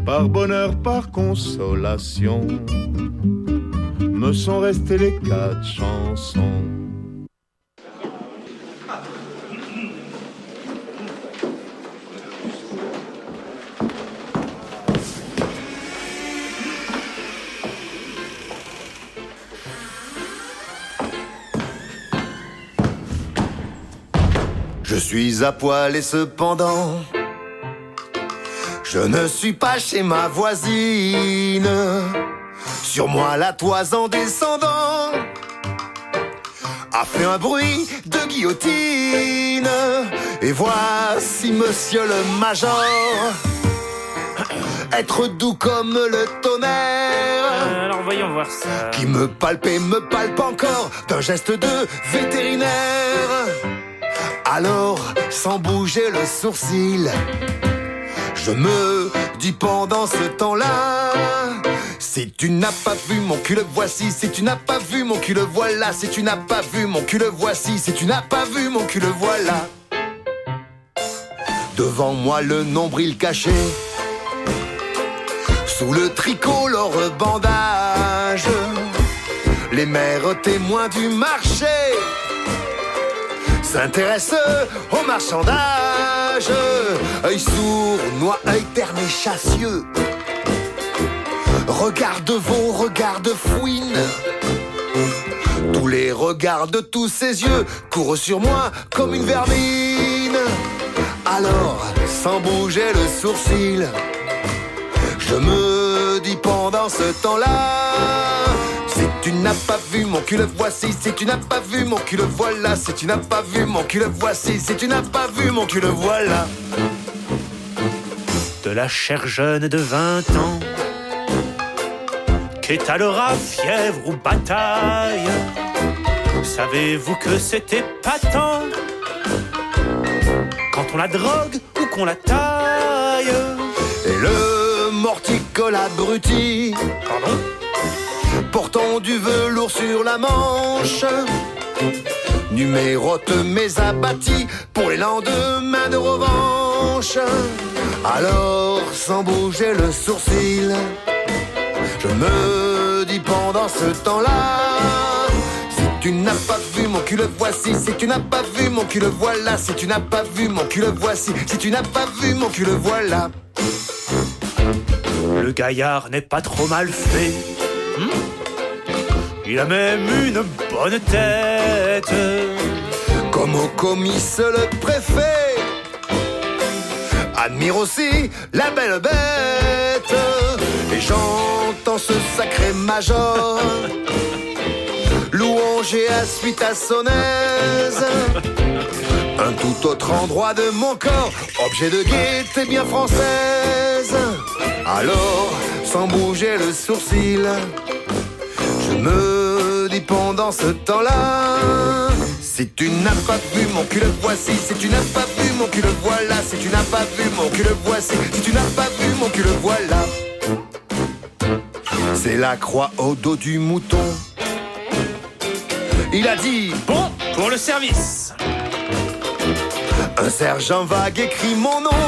Par bonheur, par consolation, me sont restées les 4 chansons. Je suis à poil et cependant, je ne suis pas chez ma voisine. Sur moi la toise en descendant a fait un bruit de guillotine. Et voici monsieur le major, être doux comme le tonnerre. Alors voyons voir ça. Qui me palpe et me palpe encore d'un geste de vétérinaire. Alors, sans bouger le sourcil, je me dis pendant ce temps-là, si tu n'as pas vu mon cul, le voici. Si tu n'as pas vu mon cul, le voilà. Si tu n'as pas vu mon cul, le voici. Si tu n'as pas vu mon cul, le voilà. Devant moi le nombril caché, sous le tricolore bandage, les mères témoins du marché s'intéresse au marchandage. Œil sourd, noix, œil terne et chassieux, regarde vos regarde fouine. Tous les regards de tous ses yeux courent sur moi comme une vermine. Alors, sans bouger le sourcil, je me dis pendant ce temps-là, si tu n'as pas vu mon cul, le voici. Si tu n'as pas vu mon cul, le voilà. Si tu n'as pas vu mon cul, le voici. Si tu n'as pas vu mon cul, le voilà. De la chère jeune de 20 ans qu'étalera fièvre ou bataille, savez-vous que c'était patent quand on la drogue ou qu'on la taille? Et le morticole abruti, Pardon? portant du velours sur la manche, numérote mes abattis pour les lendemains de revanche. Alors, sans bouger le sourcil, je me dis pendant ce temps-là, si tu n'as pas vu mon cul, le voici. Si tu n'as pas vu mon cul, le voilà. Si tu n'as pas vu mon cul, le voici. Si tu n'as pas vu mon cul, le voilà. Le gaillard n'est pas trop mal fait. Il a même une bonne tête. Comme au comice le préfet admire aussi la belle bête. Et j'entends ce sacré major louanger à suite à son aise un tout autre endroit de mon corps, objet de gaieté bien française. Alors, sans bouger le sourcil, je me dis pendant ce temps-là, si tu n'as pas vu mon cul, le voici. Si tu n'as pas vu mon cul, le voilà. Si tu n'as pas vu mon cul, le voici. Si tu n'as pas vu mon cul, le voilà. C'est la croix au dos du mouton. Il a dit bon pour le service. Un sergent vague écrit mon nom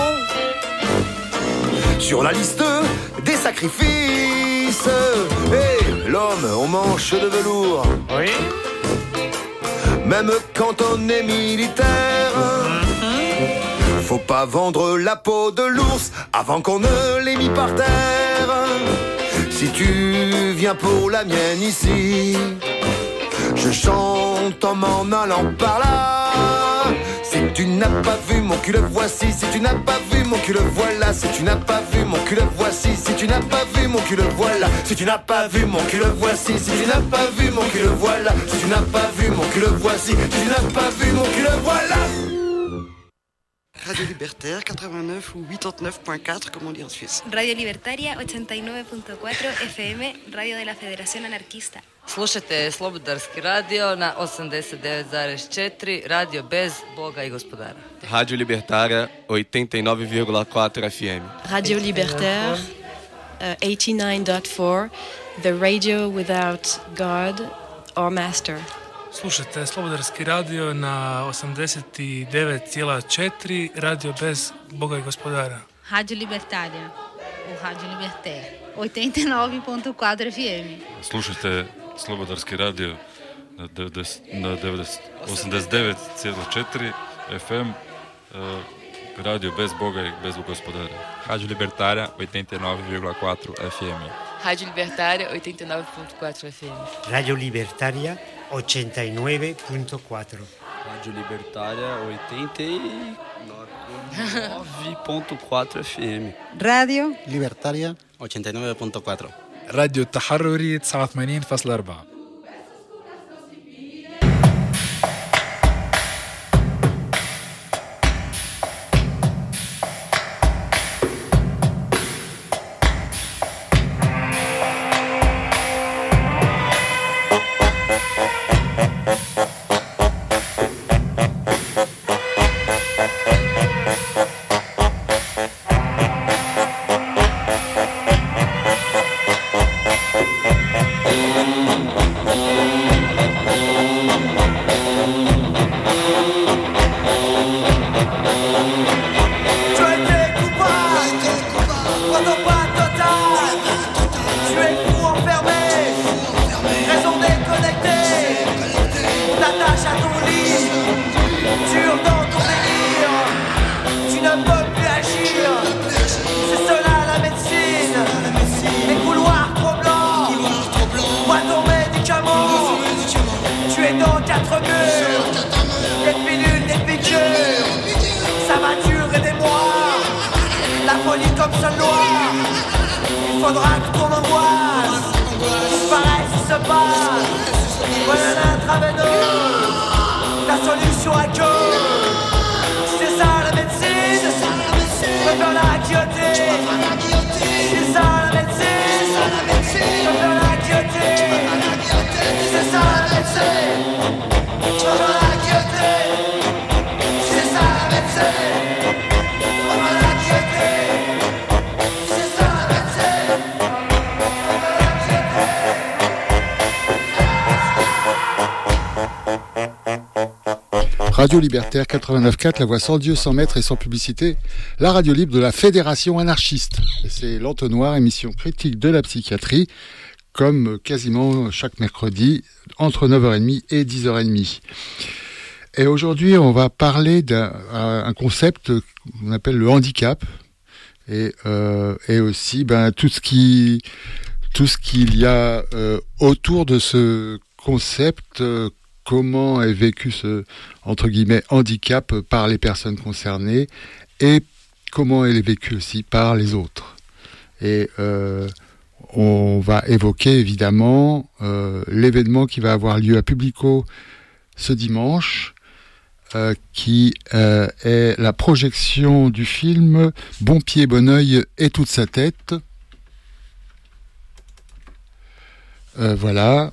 sur la liste des sacrifices. Et l'homme aux manches de velours, Oui. même quand on est militaire, faut pas vendre la peau de l'ours avant qu'on ne l'ait mis par terre. Si tu viens pour la mienne ici, je chante en m'en allant par là. Si tu n'as pas vu mon cul, le voici. Si tu n'as pas vu mon cul, le voilà. Si tu n'as pas vu mon cul, le voici. Si tu n'as pas vu mon cul, le voilà. Si tu n'as pas vu mon cul, le voici. Si tu n'as pas vu mon cul, le voilà. Si tu n'as pas vu mon cul, le voici. Si tu n'as pas vu mon cul, le voilà. Radio Libertaire 89 ou 89.4 comme on dit en Suisse. Radio Libertaria 89.4 FM, radio de la Federación Anarquista. Slušajte Slobodarski radio na 89,4, radio bez Boga i gospodara. Rádio Libertária 89,4 FM. Radio Libertaire 89.4, the radio without God or master. Slušajte Slobodarski radio na 89,4, radio bez Boga i gospodara. Radio Libertaria u Rádio Libertaire, 89.4 FM. Slušajte Slobodarski radio na 89,4 FM, radio bez Boga i bez gospodara. Rádio Libertária 89,4 FM. Rádio Libertária 89.4 FM. Radio Libertaria 89.4. Rádio Libertária 89.4 FM. Radio Libertaria 89.4. راديو التحرري 89.4. Radio Libertaire 89.4, la voix sans Dieu, sans maître et sans publicité, la radio libre de la Fédération anarchiste. Et c'est l'Entonnoir, émission critique de la psychiatrie, comme quasiment chaque mercredi, entre 9h30 et 10h30. Et aujourd'hui, on va parler d'un concept qu'on appelle le handicap, et aussi tout ce qu'il y a autour de ce concept. Comment est vécu ce, entre guillemets, handicap par les personnes concernées et comment il est vécu aussi par les autres. Et on va évoquer évidemment l'événement qui va avoir lieu à Publico ce dimanche, qui est la projection du film Bon pied, bon oeil et toute sa tête. Voilà.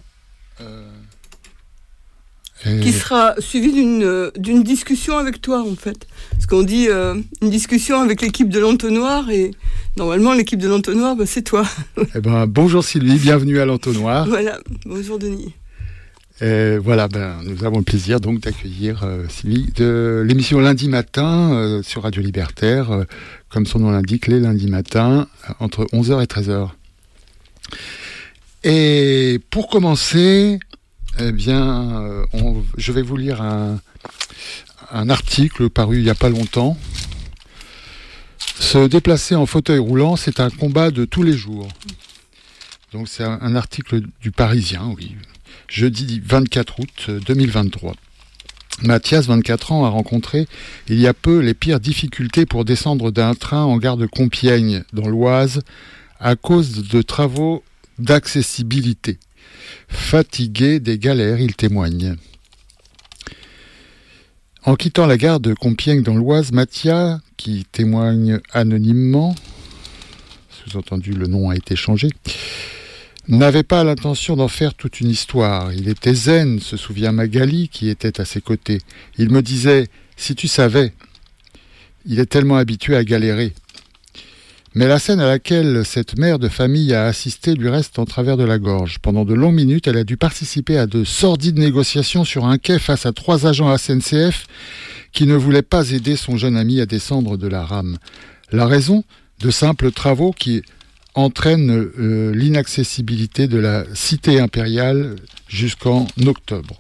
Qui sera suivi d'une discussion avec toi, en fait. Parce qu'on dit une discussion avec l'équipe de l'Entonnoir, et normalement, l'équipe de l'Entonnoir, c'est toi. Bonjour Sylvie, bienvenue à l'Entonnoir. Voilà, bonjour Denis. Voilà, nous avons le plaisir donc d'accueillir Sylvie de l'émission Lundi Matin sur Radio Libertaire, comme son nom l'indique, les lundis matins, entre 11h et 13h. Et pour commencer... Eh bien, je vais vous lire un article paru il n'y a pas longtemps. Se déplacer en fauteuil roulant, c'est un combat de tous les jours. Donc c'est un article du Parisien, oui. Jeudi 24 août 2023. Mathias, 24 ans, a rencontré il y a peu les pires difficultés pour descendre d'un train en gare de Compiègne, dans l'Oise, à cause de travaux d'accessibilité. Fatigué des galères, il témoigne. En quittant la gare de Compiègne dans l'Oise, Mathias, qui témoigne anonymement, sous-entendu le nom a été changé, n'avait pas l'intention d'en faire toute une histoire. Il était zen, se souvient Magali, qui était à ses côtés. Il me disait, si tu savais, il est tellement habitué à galérer. Mais la scène à laquelle cette mère de famille a assisté lui reste en travers de la gorge. Pendant de longues minutes, elle a dû participer à de sordides négociations sur un quai face à 3 agents SNCF qui ne voulaient pas aider son jeune ami à descendre de la rame. La raison ? De simples travaux qui entraînent l'inaccessibilité de la cité impériale jusqu'en octobre.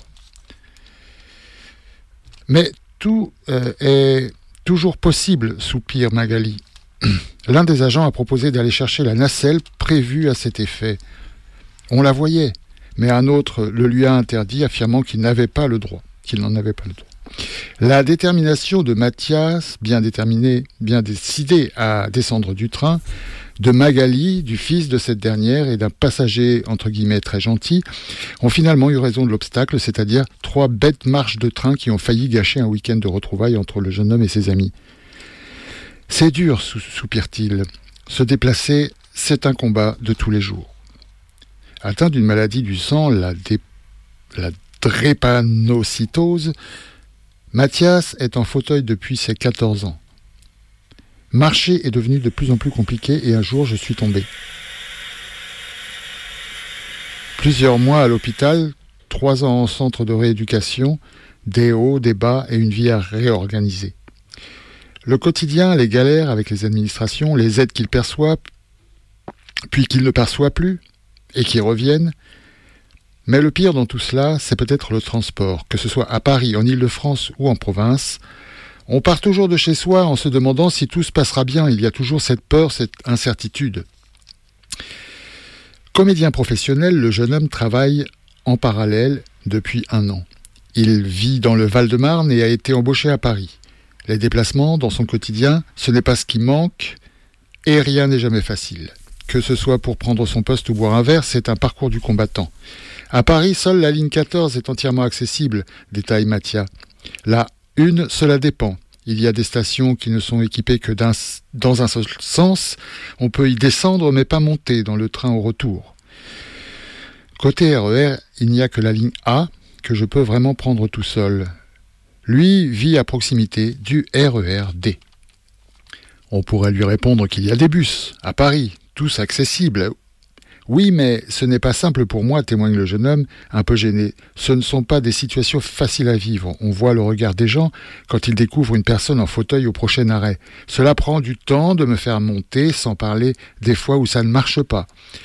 Mais tout est toujours possible, soupire Magali. L'un des agents a proposé d'aller chercher la nacelle prévue à cet effet. On la voyait, mais un autre le lui a interdit, affirmant qu'il n'en avait pas le droit. La détermination de Mathias, bien décidé à descendre du train, de Magali, du fils de cette dernière et d'un passager entre guillemets très gentil, ont finalement eu raison de l'obstacle, c'est-à-dire 3 bêtes marches de train qui ont failli gâcher un week-end de retrouvailles entre le jeune homme et ses amis. C'est dur, soupire-t-il. Se déplacer, c'est un combat de tous les jours. Atteint d'une maladie du sang, la drépanocytose, Mathias est en fauteuil depuis ses 14 ans. Marcher est devenu de plus en plus compliqué et un jour je suis tombé. Plusieurs mois à l'hôpital, 3 ans en centre de rééducation, des hauts, des bas et une vie à réorganiser. Le quotidien, les galères avec les administrations, les aides qu'il perçoit, puis qu'il ne perçoit plus, et qui reviennent. Mais le pire dans tout cela, c'est peut-être le transport, que ce soit à Paris, en Île-de-France ou en province. On part toujours de chez soi en se demandant si tout se passera bien. Il y a toujours cette peur, cette incertitude. Comédien professionnel, le jeune homme travaille en parallèle depuis 1 an. Il vit dans le Val-de-Marne et a été embauché à Paris. Les déplacements dans son quotidien, ce n'est pas ce qui manque et rien n'est jamais facile. Que ce soit pour prendre son poste ou boire un verre, c'est un parcours du combattant. À Paris, seule la ligne 14 est entièrement accessible, détaille Mathia. La 1, cela dépend. Il y a des stations qui ne sont équipées que dans un seul sens. On peut y descendre mais pas monter dans le train au retour. Côté RER, il n'y a que la ligne A que je peux vraiment prendre tout seul. Lui vit à proximité du RER D. On pourrait lui répondre qu'il y a des bus à Paris, tous accessibles. Oui, mais ce n'est pas simple pour moi, témoigne le jeune homme, un peu gêné. Ce ne sont pas des situations faciles à vivre. On voit le regard des gens quand ils découvrent une personne en fauteuil au prochain arrêt. Cela prend du temps de me faire monter, sans parler des fois où ça ne marche pas.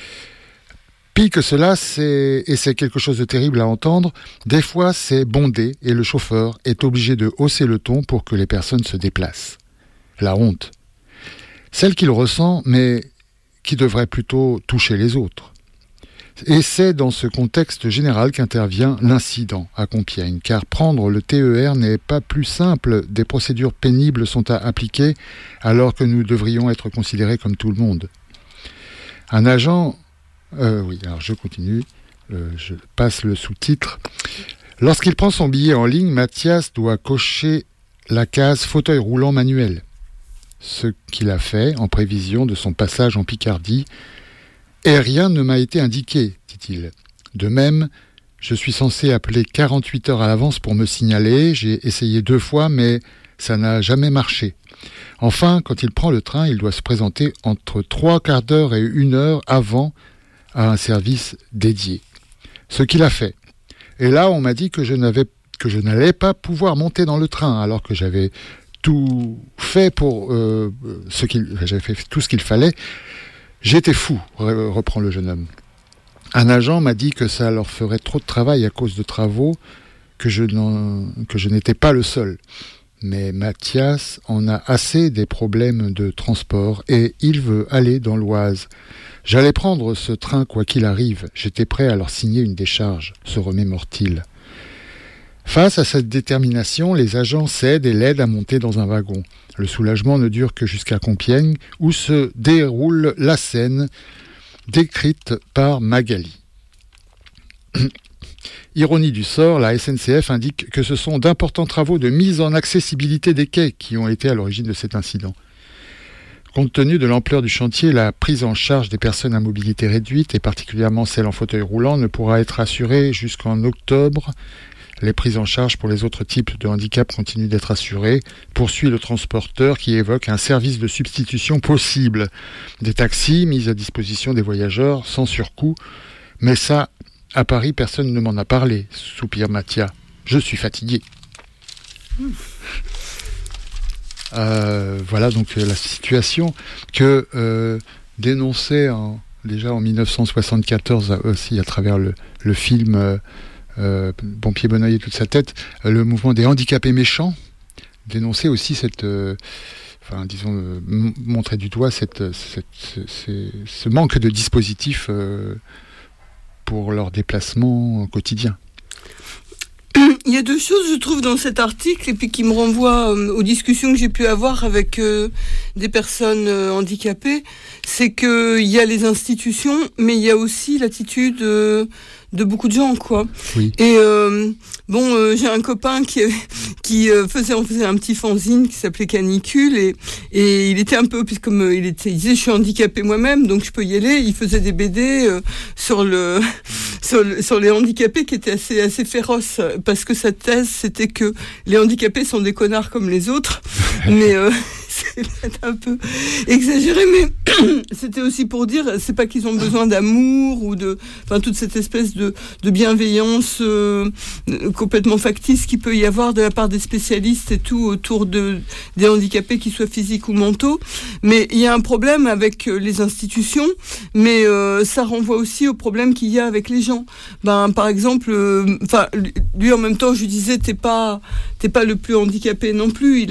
Pis que cela, c'est quelque chose de terrible à entendre, des fois c'est bondé et le chauffeur est obligé de hausser le ton pour que les personnes se déplacent. La honte. Celle qu'il ressent, mais qui devrait plutôt toucher les autres. Et c'est dans ce contexte général qu'intervient l'incident à Compiègne, car prendre le TER n'est pas plus simple, des procédures pénibles sont à appliquer alors que nous devrions être considérés comme tout le monde. Un agent... je continue, je passe le sous-titre. Lorsqu'il prend son billet en ligne, Mathias doit cocher la case fauteuil roulant manuel. Ce qu'il a fait en prévision de son passage en Picardie, et rien ne m'a été indiqué, dit-il. De même, je suis censé appeler 48 heures à l'avance pour me signaler, j'ai essayé 2 fois, mais ça n'a jamais marché. Enfin, quand il prend le train, il doit se présenter entre 3/4 d'heure et 1 heure avant à un service dédié. Ce qu'il a fait. Et là, on m'a dit que je n'allais pas pouvoir monter dans le train, alors que j'avais tout fait pour j'avais fait tout ce qu'il fallait. J'étais fou, reprend le jeune homme. Un agent m'a dit que ça leur ferait trop de travail à cause de travaux, que je n'étais pas le seul. Mais Mathias en a assez des problèmes de transport et il veut aller dans l'Oise. J'allais prendre ce train quoi qu'il arrive. J'étais prêt à leur signer une décharge, se remémore-t-il. Face à cette détermination, les agents cèdent et l'aident à monter dans un wagon. Le soulagement ne dure que jusqu'à Compiègne, où se déroule la scène décrite par Magali. Ironie du sort, la SNCF indique que ce sont d'importants travaux de mise en accessibilité des quais qui ont été à l'origine de cet incident. Compte tenu de l'ampleur du chantier, la prise en charge des personnes à mobilité réduite, et particulièrement celles en fauteuil roulant, ne pourra être assurée jusqu'en octobre. Les prises en charge pour les autres types de handicap continuent d'être assurées, poursuit le transporteur qui évoque un service de substitution possible. Des taxis mis à disposition des voyageurs sans surcoût. Mais ça, à Paris, personne ne m'en a parlé, soupire Mathia. Je suis fatigué. Voilà donc la situation que dénonçait déjà en 1974 aussi à travers le film Pompier Bonneuil et toute sa tête, le mouvement des handicapés méchants, dénonçait aussi montrer du doigt ce manque de dispositifs pour leur déplacement quotidien. Il y a deux choses, je trouve, dans cet article, et puis qui me renvoient aux discussions que j'ai pu avoir avec des personnes handicapées. C'est qu'il y a les institutions, mais il y a aussi l'attitude de beaucoup de gens, quoi. Oui. Et j'ai un copain qui faisait un petit fanzine qui s'appelait Canicule, et il était un peu, puisque comme il disait je suis handicapé moi-même, donc je peux y aller. Il faisait des BD sur les handicapés qui étaient assez féroces, parce que sa thèse c'était que les handicapés sont des connards comme les autres, mais c'est un peu exagéré, mais c'était aussi pour dire, c'est pas qu'ils ont besoin d'amour ou toute cette espèce de bienveillance complètement factice qu'il peut y avoir de la part des spécialistes et tout autour des handicapés, qu'ils soient physiques ou mentaux. Mais il y a un problème avec les institutions, mais ça renvoie aussi au problème qu'il y a avec les gens. Par exemple, lui en même temps, je lui disais, t'es pas le plus handicapé non plus.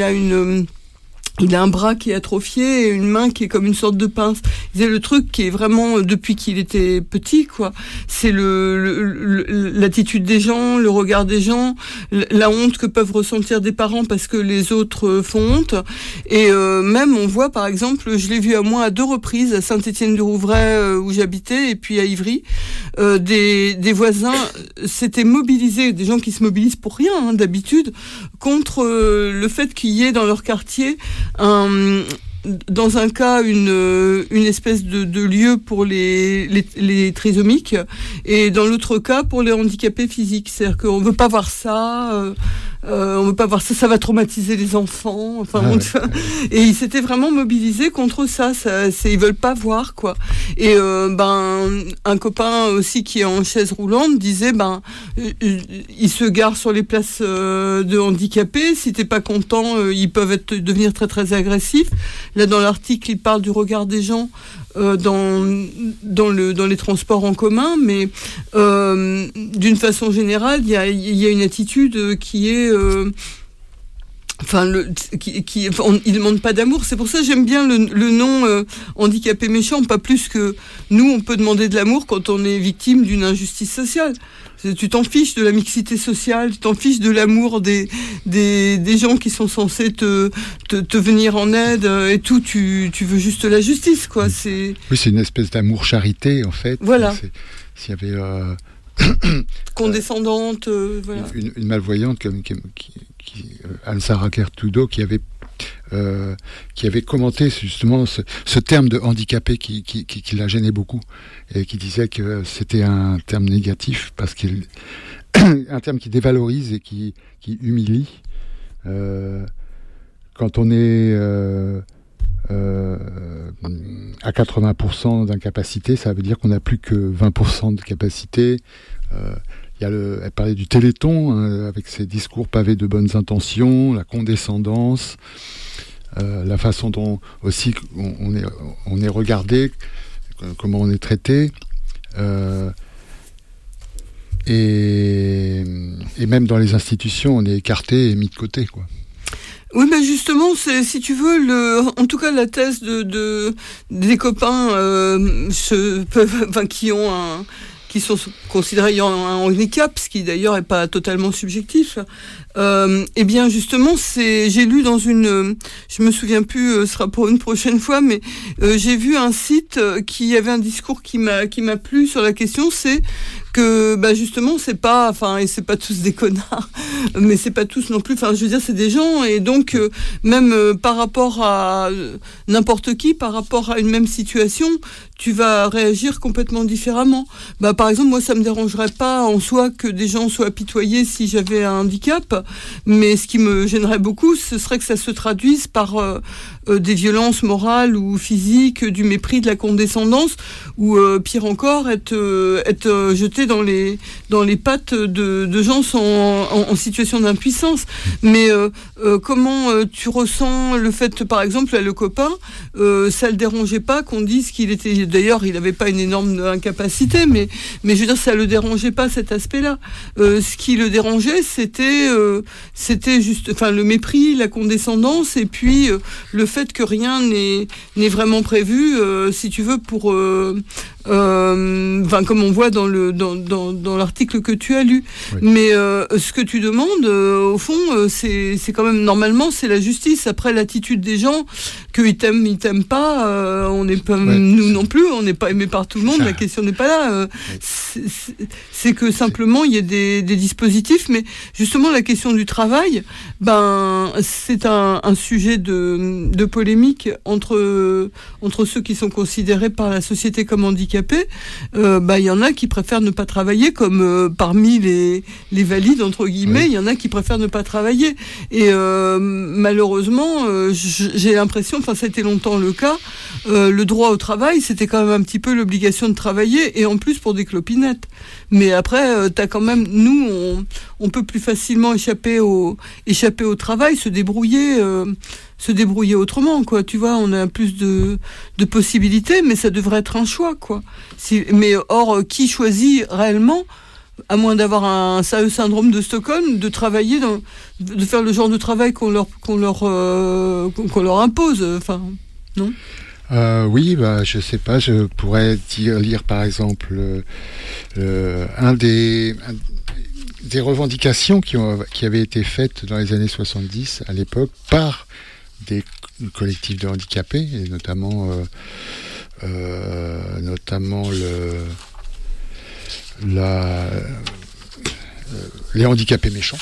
Il a un bras qui est atrophié et une main qui est comme une sorte de pince. Le truc qui est vraiment, depuis qu'il était petit, quoi, c'est l'attitude des gens, le regard des gens, la honte que peuvent ressentir des parents parce que les autres font honte. Et même, on voit, par exemple, je l'ai vu à 2 reprises, à Saint-Étienne-du-Rouvray, où j'habitais, et puis à Ivry, des voisins s'étaient mobilisés, des gens qui se mobilisent pour rien, d'habitude, contre le fait qu'il y ait dans leur quartier dans un cas une espèce de lieu pour les trisomiques, et dans l'autre cas pour les handicapés physiques. C'est-à-dire qu'on veut pas voir ça, ça va traumatiser les enfants. Et ils s'étaient vraiment mobilisés contre ça. Ils veulent pas voir, quoi. Et un copain aussi qui est en chaise roulante disait ils se garent sur les places de handicapés. Si t'es pas content, ils peuvent devenir très très agressifs. Là, dans l'article, il parle du regard des gens dans les transports en commun, mais d'une façon générale, il y a une attitude qui est il demande pas d'amour. C'est pour ça que j'aime bien le nom handicapé méchant, pas plus que nous on peut demander de l'amour quand on est victime d'une injustice sociale. Tu t'en fiches de la mixité sociale, tu t'en fiches de l'amour des gens qui sont censés te venir en aide et tout. Tu veux juste la justice, quoi. Oui, c'est une espèce d'amour charité, en fait. Voilà. S'il y avait condescendante, voilà. Une malvoyante comme Ansara Kertudo qui avait commenté justement ce terme de handicapé qui la gênait beaucoup, et qui disait que c'était un terme négatif parce qu'il un terme qui dévalorise et qui humilie. Quand on est à 80% d'incapacité, ça veut dire qu'on n'a plus que 20% de capacité. Elle parlait du Téléthon, avec ses discours pavés de bonnes intentions, la condescendance, la façon dont aussi on est regardé, comment on est traité, et même dans les institutions, on est écarté et mis de côté, quoi. Oui, mais justement, c'est, si tu veux, en tout cas, la thèse des copains qui sont considérés ayant un handicap, ce qui d'ailleurs est pas totalement subjectif. Eh bien justement, j'ai lu dans je me souviens plus, ce sera pour une prochaine fois, mais j'ai vu un site qui avait un discours qui m'a plu sur la question. C'est que justement c'est pas tous des connards, mais c'est pas tous non plus, je veux dire, c'est des gens, et donc même par rapport à n'importe qui, par rapport à une même situation, tu vas réagir complètement différemment. Par exemple, moi ça me dérangerait pas en soi que des gens soient apitoyés si j'avais un handicap, mais ce qui me gênerait beaucoup, ce serait que ça se traduise par des violences morales ou physiques, du mépris, de la condescendance, ou pire encore, être jeté jeter dans les pattes de gens en situation d'impuissance. Mais comment tu ressens le fait, par exemple, là, le copain, ça le dérangeait pas qu'on dise qu'il était... D'ailleurs, il n'avait pas une énorme incapacité, mais je veux dire, ça le dérangeait pas, cet aspect-là. Ce qui le dérangeait, c'était juste, enfin, le mépris, la condescendance, et puis le fait que rien n'est vraiment prévu, si tu veux, pour... comme on voit dans l'article que tu as lu. Oui. Mais ce que tu demandes, au fond, c'est quand même, normalement, c'est la justice. Après, l'attitude des gens, qu'ils t'aiment, ils t'aiment pas, on n'est pas, nous non plus, on n'est pas aimés par tout le monde, la question n'est pas là. C'est que simplement, il y a des dispositifs, mais justement, la question du travail, c'est un sujet de polémique entre ceux qui sont considérés par la société comme handicapés. Il y en a qui préfèrent ne pas travailler, comme parmi les valides, entre guillemets, il y en a qui préfèrent ne pas travailler. Et malheureusement, j'ai l'impression, ça a été longtemps le cas, le droit au travail, c'était quand même un petit peu l'obligation de travailler, et en plus pour des clopinettes. Mais après, t'as quand même, nous, on peut plus facilement échapper au travail, se débrouiller autrement, quoi. Tu vois, on a plus de possibilités, mais ça devrait être un choix, quoi. Mais or, qui choisit réellement, à moins d'avoir un sérieux syndrome de Stockholm, de travailler, de faire le genre de travail qu'on leur impose, enfin, non? Oui, je sais pas, je pourrais lire par exemple un des revendications qui avaient été faites dans les années 70 à l'époque par des collectifs de handicapés, et notamment les handicapés méchants.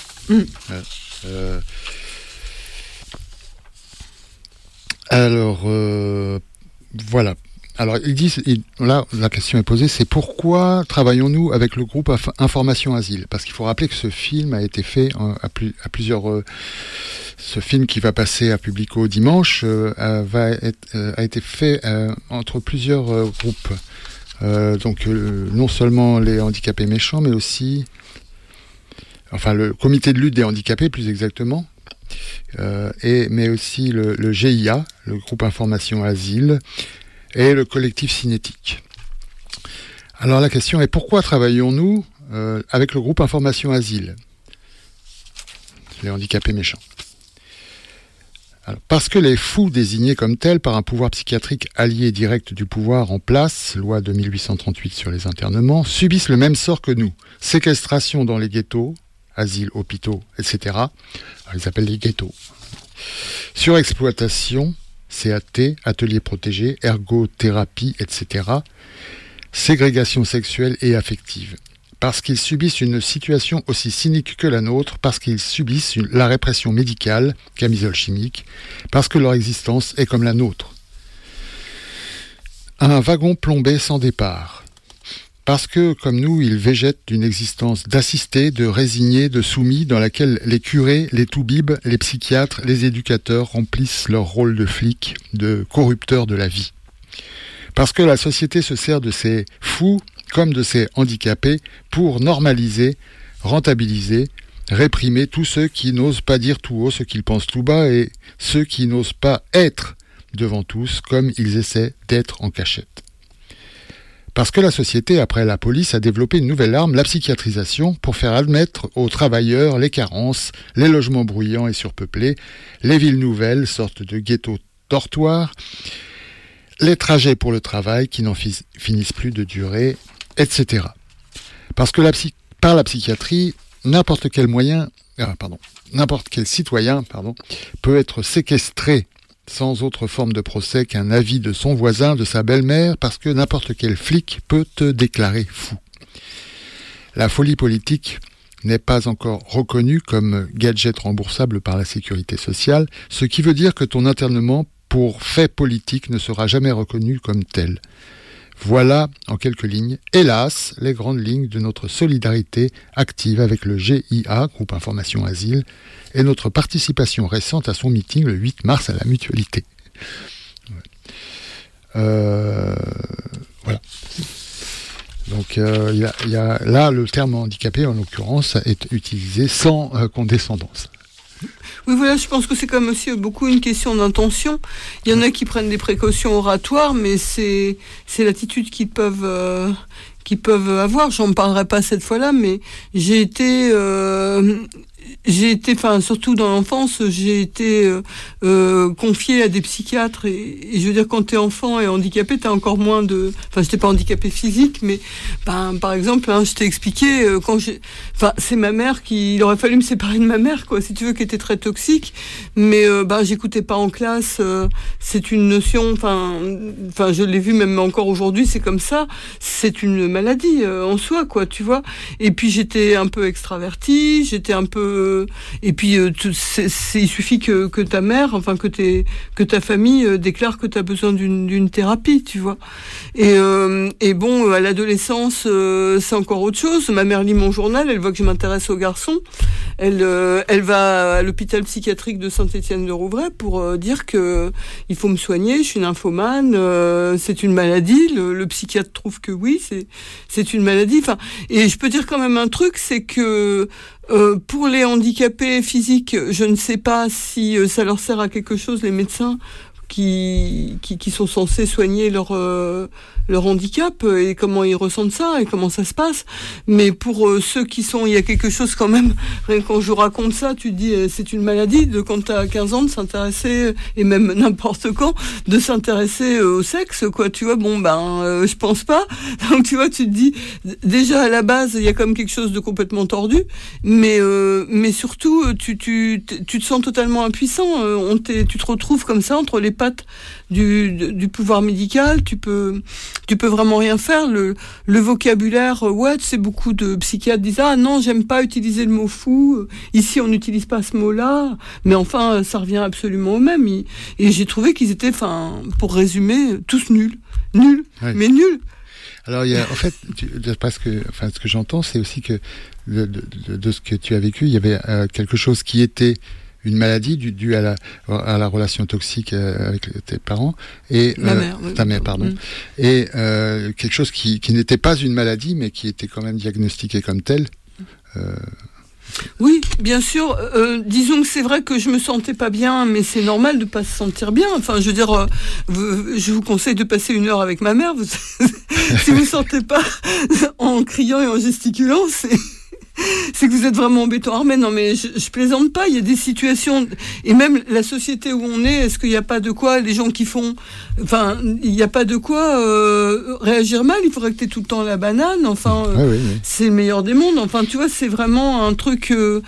Voilà. Alors, ils disent, là, la question est posée, c'est pourquoi travaillons-nous avec le groupe Information Asile ? Parce qu'il faut rappeler que ce film a été fait à plusieurs... ce film qui va passer à Publico dimanche a été fait entre plusieurs groupes. Donc, non seulement les handicapés méchants, mais aussi... Enfin, le comité de lutte des handicapés, plus exactement. Mais aussi le GIA, le groupe Information Asile, et le collectif Cinétique. Alors la question est, pourquoi travaillons-nous avec le groupe Information Asile, les handicapés méchants ? Alors, parce que les fous désignés comme tels par un pouvoir psychiatrique allié direct du pouvoir en place, loi de 1838 sur les internements, subissent le même sort que nous. Séquestration dans les ghettos, asiles, hôpitaux, etc. Alors, ils appellent les ghettos. Surexploitation, CAT, ateliers protégés, ergothérapie, etc. Ségrégation sexuelle et affective. Parce qu'ils subissent une situation aussi cynique que la nôtre, parce qu'ils subissent la répression médicale, camisole chimique, parce que leur existence est comme la nôtre. Un wagon plombé sans départ. Parce que, comme nous, ils végètent d'une existence d'assistés, de résignés, de soumis, dans laquelle les curés, les toubibs, les psychiatres, les éducateurs remplissent leur rôle de flics, de corrupteurs de la vie. Parce que la société se sert de ces fous, comme de ces handicapés, pour normaliser, rentabiliser, réprimer tous ceux qui n'osent pas dire tout haut ce qu'ils pensent tout bas, et ceux qui n'osent pas être devant tous, comme ils essaient d'être en cachette. Parce que la société, après la police, a développé une nouvelle arme, la psychiatrisation, pour faire admettre aux travailleurs les carences, les logements bruyants et surpeuplés, les villes nouvelles, sortes de ghettos dortoirs, les trajets pour le travail qui n'en finissent plus de durer, etc. Parce que par la psychiatrie, n'importe quel citoyen peut être séquestré sans autre forme de procès qu'un avis de son voisin, de sa belle-mère, parce que n'importe quel flic peut te déclarer fou. La folie politique n'est pas encore reconnue comme gadget remboursable par la sécurité sociale, ce qui veut dire que ton internement pour fait politique ne sera jamais reconnu comme tel. Voilà, en quelques lignes, hélas, les grandes lignes de notre solidarité active avec le GIA, Groupe Information Asile, et notre participation récente à son meeting le 8 mars à la Mutualité. Voilà. Donc, Donc là, le terme handicapé, en l'occurrence, est utilisé sans condescendance. Oui, voilà, je pense que c'est quand même aussi beaucoup une question d'intention. Il y en a qui prennent des précautions oratoires, mais c'est l'attitude qu'ils peuvent avoir. J'en parlerai pas cette fois-là, mais j'ai été, surtout dans l'enfance, j'ai été confiée à des psychiatres et je veux dire, quand t'es enfant et handicapé, t'as encore moins de... Enfin, j'étais pas handicapée physique, mais par exemple, je t'ai expliqué, c'est ma mère il aurait fallu me séparer de ma mère, quoi, si tu veux, qui était très toxique, mais j'écoutais pas en classe, c'est une notion, je l'ai vu même encore aujourd'hui, c'est comme ça, c'est une maladie en soi, quoi, tu vois. Et puis j'étais un peu extravertie, j'étais un peu... Et puis il suffit que ta mère, que ta famille déclare que tu as besoin d'une thérapie, tu vois. Et bon, à l'adolescence, c'est encore autre chose. Ma mère lit mon journal, elle voit que je m'intéresse aux garçons. Elle va à l'hôpital psychiatrique de Saint-Étienne-de-Rouvray pour dire que il faut me soigner, je suis nymphomane, c'est une maladie. Le psychiatre trouve que oui, c'est une maladie. Et je peux dire quand même un truc, c'est que pour les handicapés physiques, je ne sais pas si ça leur sert à quelque chose, les médecins qui sont censés soigner leur handicap et comment ils ressentent ça et comment ça se passe. Mais pour ceux qui sont, il y a quelque chose quand même, rien quand je raconte ça, tu te dis c'est une maladie de quand t'as 15 ans de s'intéresser, et même n'importe quand, de s'intéresser au sexe, quoi, tu vois. Je pense pas. Donc tu vois, tu te dis, déjà à la base, il y a comme quelque chose de complètement tordu, mais surtout, tu te sens totalement impuissant. Tu te retrouves comme ça entre les pattes du pouvoir médical, tu peux vraiment rien faire. Le vocabulaire, c'est beaucoup de psychiatres disent non, j'aime pas utiliser le mot fou, ici on n'utilise pas ce mot-là, mais enfin ça revient absolument au même. Et j'ai trouvé qu'ils étaient, pour résumer, tous nuls, oui. Mais nuls. Alors il y a, en fait, ce que j'entends, c'est aussi que de ce que tu as vécu, il y avait quelque chose qui était une maladie due à la relation toxique avec tes parents et ta mère, pardon, et quelque chose qui n'était pas une maladie mais qui était quand même diagnostiqué comme tel. Oui, bien sûr. Disons que c'est vrai que je me sentais pas bien, mais c'est normal de pas se sentir bien. Enfin, je veux dire, je vous conseille de passer 1 heure avec ma mère. Si vous sentez pas en criant et en gesticulant, c'est que vous êtes vraiment embêtant. Armé, non mais je plaisante pas, il y a des situations, et même la société où on est qu'il n'y a pas de quoi, les gens qui font, il n'y a pas de quoi réagir mal, il faudrait que t'aies tout le temps la banane, oui. C'est le meilleur des mondes, tu vois, c'est vraiment un truc, je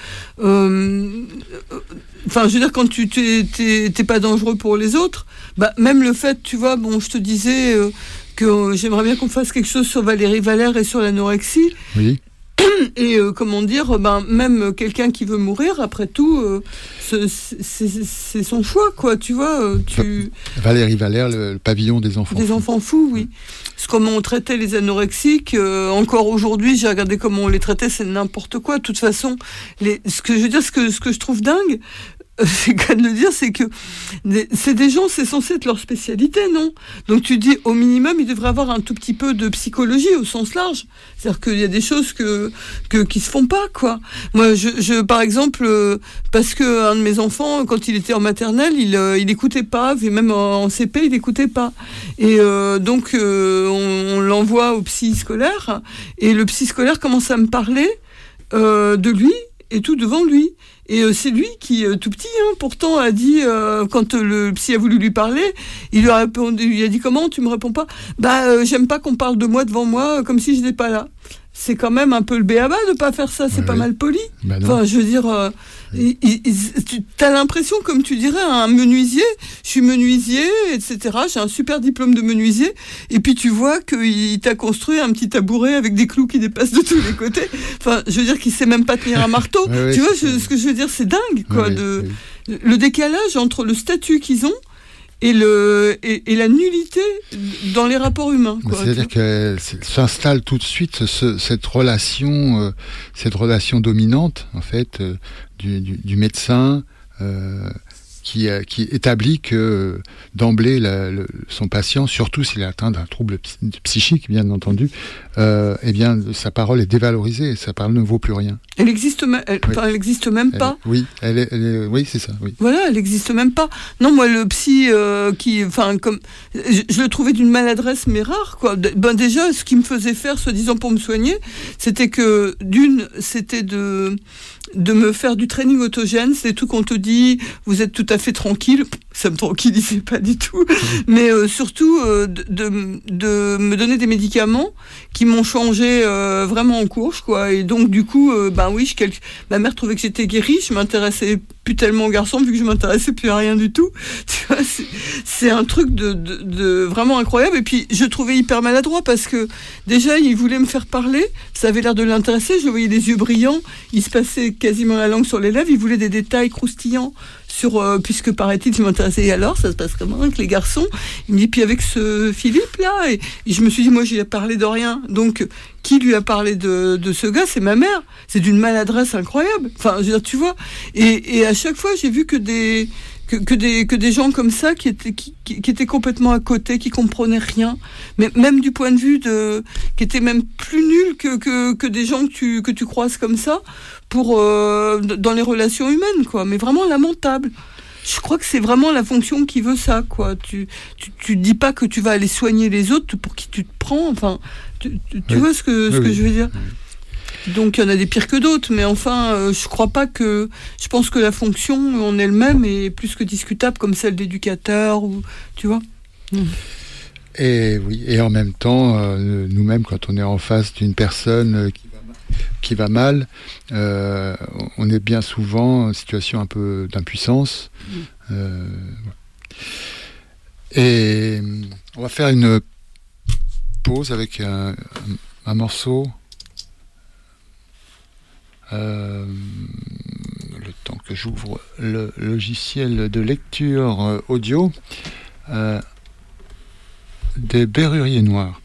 veux dire, quand tu t'es pas dangereux pour les autres, même le fait, tu vois, je te disais que j'aimerais bien qu'on fasse quelque chose sur Valérie Valère et sur l'anorexie. Oui. Et même quelqu'un qui veut mourir, après tout, c'est son choix, quoi, tu vois. Valérie Valère, le pavillon des enfants fous. Des enfants fous, oui. Comment on traitait les anorexiques, encore aujourd'hui, j'ai regardé comment on les traitait, c'est n'importe quoi. De toute façon, ce que je trouve dingue, c'est qu'à le dire, c'est que c'est des gens, c'est censé être leur spécialité, non? Donc tu dis, au minimum, il devrait avoir un tout petit peu de psychologie au sens large. C'est-à-dire qu'il y a des choses qui se font pas, quoi. Moi, par exemple, parce que un de mes enfants, quand il était en maternelle, il écoutait pas, et même en CP, il écoutait pas. Et donc, on l'envoie au psy scolaire, et le psy scolaire commence à me parler de lui, et tout devant lui. Et c'est lui qui, tout petit, pourtant, a dit, quand le psy a voulu lui parler, il lui a répondu, il a dit, comment, tu me réponds pas? J'aime pas qu'on parle de moi devant moi, comme si je n'étais pas là. C'est quand même un peu le béaba de pas faire ça, c'est pas mal poli. Je veux dire, t'as l'impression, comme tu dirais, un menuisier, je suis menuisier, etc., j'ai un super diplôme de menuisier, et puis tu vois qu'il t'a construit un petit tabouret avec des clous qui dépassent de tous les côtés. Je veux dire qu'il sait même pas tenir un marteau. Tu vois, ce que je veux dire, c'est dingue, quoi, le décalage entre le statut qu'ils ont et la nullité dans les rapports humains, quoi. C'est-à-dire que s'installe tout de suite cette relation dominante, en fait, du médecin qui établit que d'emblée son patient, surtout s'il est atteint d'un trouble psychique, bien entendu, eh bien sa parole est dévalorisée, sa parole ne vaut plus rien. Elle existe même pas. Oui, oui, c'est ça. Oui. Voilà, elle existe même pas. Non, moi le psy je le trouvais d'une maladresse mais rare, quoi. Déjà, ce qu'il me faisait faire, soi-disant pour me soigner, c'était que c'était de me faire du training autogène, c'est tout qu'on te dit, vous êtes tout à fait tranquille, ça me tranquillisait pas du tout, mais surtout de me donner des médicaments qui m'ont changé vraiment en course, quoi. Et donc du coup, ma mère trouvait que j'étais guérie, je m'intéressais plus tellement aux garçons vu que je m'intéressais plus à rien du tout. Tu vois, c'est un truc de vraiment incroyable. Et puis je trouvais hyper maladroit parce que déjà il voulait me faire parler, ça avait l'air de l'intéresser, je voyais les yeux brillants, il se passait quasiment la langue sur les lèvres, il voulait des détails croustillants sur puisque paraît-il je m'intéressais. Et alors ça se passe comment avec les garçons? Il me dit, puis avec ce Philippe là, et je me suis dit, moi j'ai parlé de rien, donc qui lui a parlé de ce gars? C'est ma mère. C'est d'une maladresse incroyable, enfin je veux dire, tu vois, et à chaque fois j'ai vu que des gens comme ça qui étaient complètement à côté, qui comprenaient rien, mais même du point de vue qui étaient même plus nuls que des gens que tu croises comme ça dans les relations humaines, quoi. Mais vraiment lamentable. Je crois que c'est vraiment la fonction qui veut ça, quoi. Tu dis pas que tu vas aller soigner les autres pour qui tu te prends. Enfin, tu vois ce que je veux dire. Donc il y en a des pires que d'autres, mais enfin, je crois pas que. Je pense que la fonction en elle-même est plus que discutable, comme celle d'éducateur, ou tu vois. Et oui, et en même temps, nous-mêmes, quand on est en face d'une personne qui va mal, on est bien souvent en situation un peu d'impuissance. Et on va faire une pause avec un morceau. Le temps que j'ouvre le logiciel de lecture audio des Berruriers Noirs.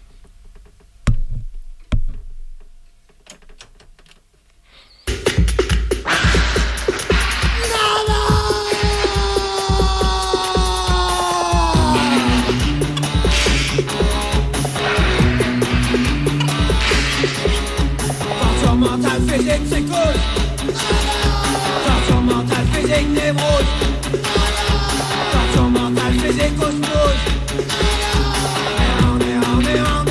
Mental, physique, psychose. Torture mentale, physique, névrose. Torture mentale, physique, osmose. Néant.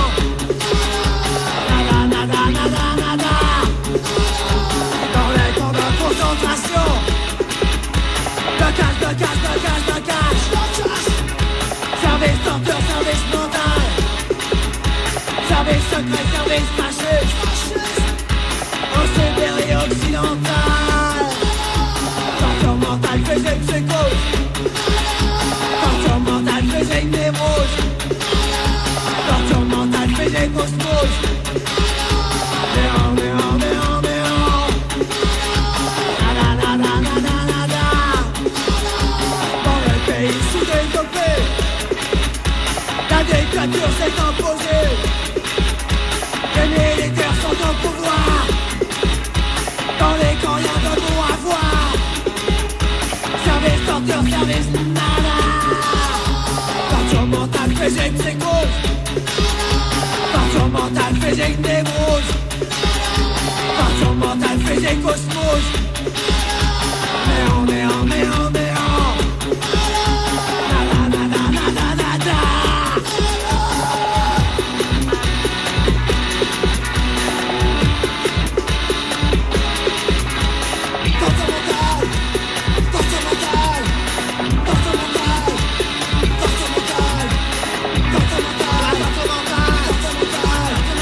Nada. Dans les camps de concentration. De cache. Service torture, service mental. Service secret, service caché. En Sibérie occidentale. Torture mentale, physique, psychose. Torture mentale, physique, névrose. Torture mentale, physique, osmose. Néant. Nada. Dans le pays sous-développé, la dictature s'est imposée. Les militaires sont au pouvoir. Dans les camps, y'a de bon à voir. Service, torture, service, nada. Torture mentale, physique, psychose. Torture mentale, physique, névrose. Torture mentale, physique, osmose. Néant. Nada.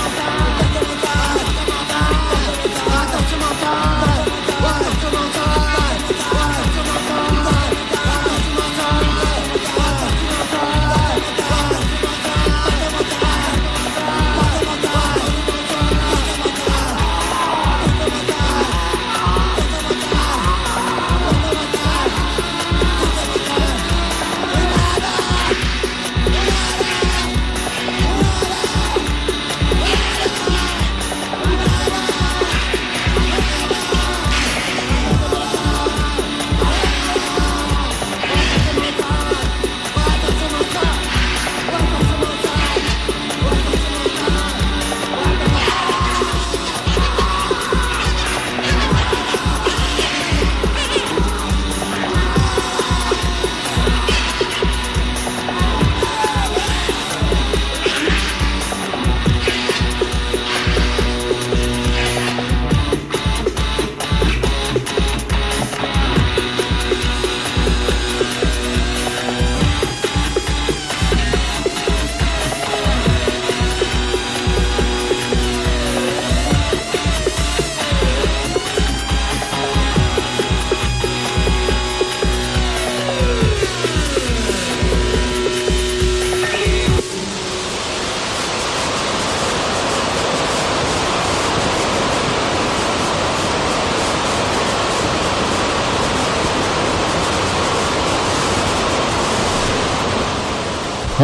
Torture mentale.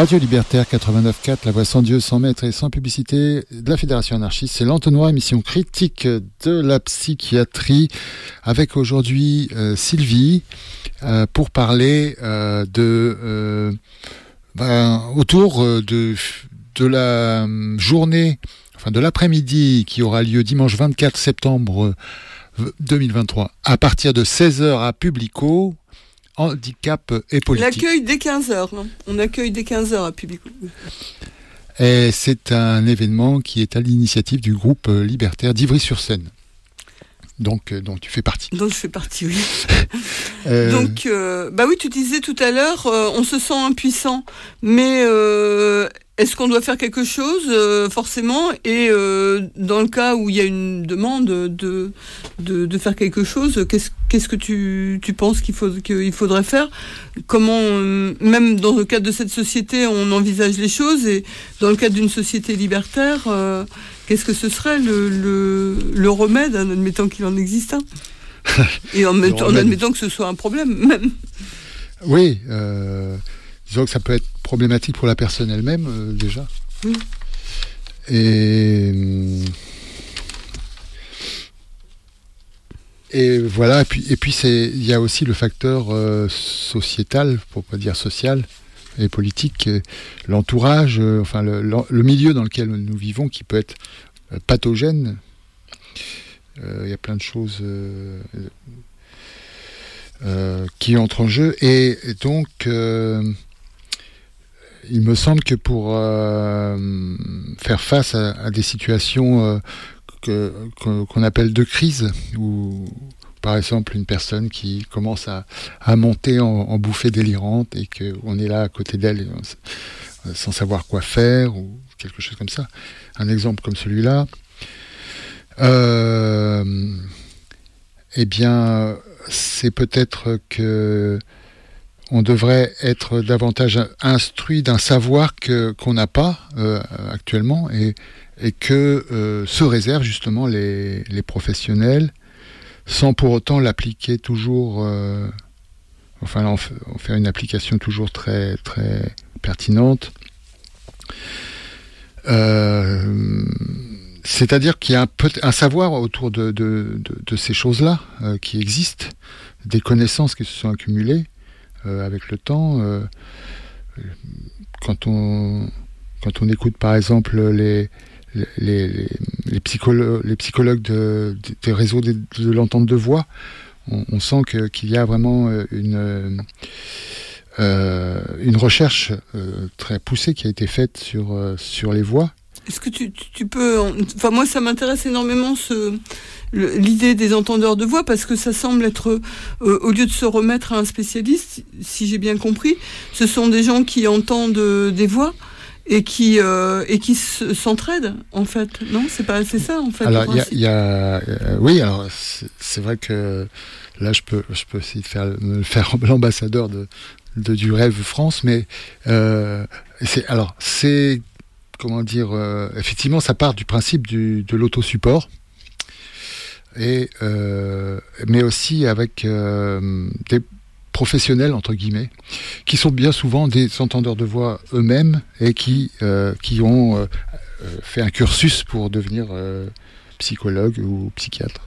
Radio Libertaire 89.4, la voix sans Dieu, sans maître et sans publicité de la Fédération anarchiste. C'est l'entonnoir, émission critique de la psychiatrie, avec aujourd'hui Sylvie pour parler autour de la journée, enfin de l'après-midi qui aura lieu dimanche 24 septembre 2023 à partir de 16h à Publico. Handicap et politique. L'accueil dès 15h. On accueille dès 15h à Publico. Et c'est un événement qui est à l'initiative du groupe libertaire d'Ivry-sur-Seine. Donc, dont tu fais partie. Dont je fais partie, oui. Donc, oui, tu disais tout à l'heure, on se sent impuissant, mais est-ce qu'on doit faire quelque chose, forcément, et dans le cas où il y a une demande de faire quelque chose, qu'est-ce que tu penses qu'il faudrait faire? Comment, même dans le cadre de cette société, on envisage les choses, et dans le cadre d'une société libertaire, qu'est-ce que ce serait le remède, en admettant qu'il en existe un? Et en admettant que ce soit un problème, même. Oui, disons que ça peut être problématique pour la personne elle-même, déjà. Oui. Et voilà, et puis il y a aussi le facteur sociétal, pour pas dire social, et politique, l'entourage, le milieu dans lequel nous vivons qui peut être pathogène. Il y a plein de choses qui entrent en jeu, et donc il me semble que pour faire face à des situations qu'on appelle de crise, ou par exemple une personne qui commence à monter en bouffée délirante et qu'on est là à côté d'elle sans savoir quoi faire, ou quelque chose comme ça, un exemple comme celui-là, eh bien c'est peut-être que on devrait être davantage instruit d'un savoir qu'on n'a pas actuellement, et que se réservent justement les professionnels, sans pour autant l'appliquer toujours, en faire une application toujours très, très pertinente. C'est-à-dire qu'il y a un savoir autour de ces choses-là qui existent, des connaissances qui se sont accumulées avec le temps. Quand on écoute par exemple les psychologues des réseaux de l'entente de voix, on sent qu'il y a vraiment une recherche très poussée qui a été faite sur les voix. Est-ce que tu peux... Enfin, moi, ça m'intéresse énormément l'idée des entendeurs de voix, parce que ça semble être, au lieu de se remettre à un spécialiste, si j'ai bien compris, ce sont des gens qui entendent des voix et qui s'entraident, en fait. Non, c'est ça, en fait. Alors, oui, alors c'est vrai que là, je peux essayer de me faire l'ambassadeur du rêve France, mais c'est comment dire, effectivement, ça part du principe de l'autosupport, mais aussi avec des professionnels, entre guillemets, qui sont bien souvent des entendeurs de voix eux-mêmes, et qui ont fait un cursus pour devenir psychologue ou psychiatre.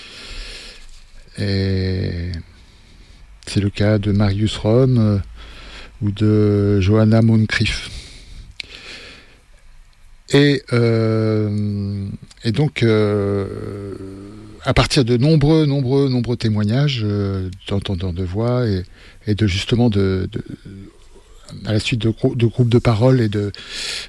Et c'est le cas de Marius Röhm ou de Johanna Moncrief. Et donc, à partir de nombreux témoignages d'entendeurs de voix, et de justement à la suite de groupes de parole, et de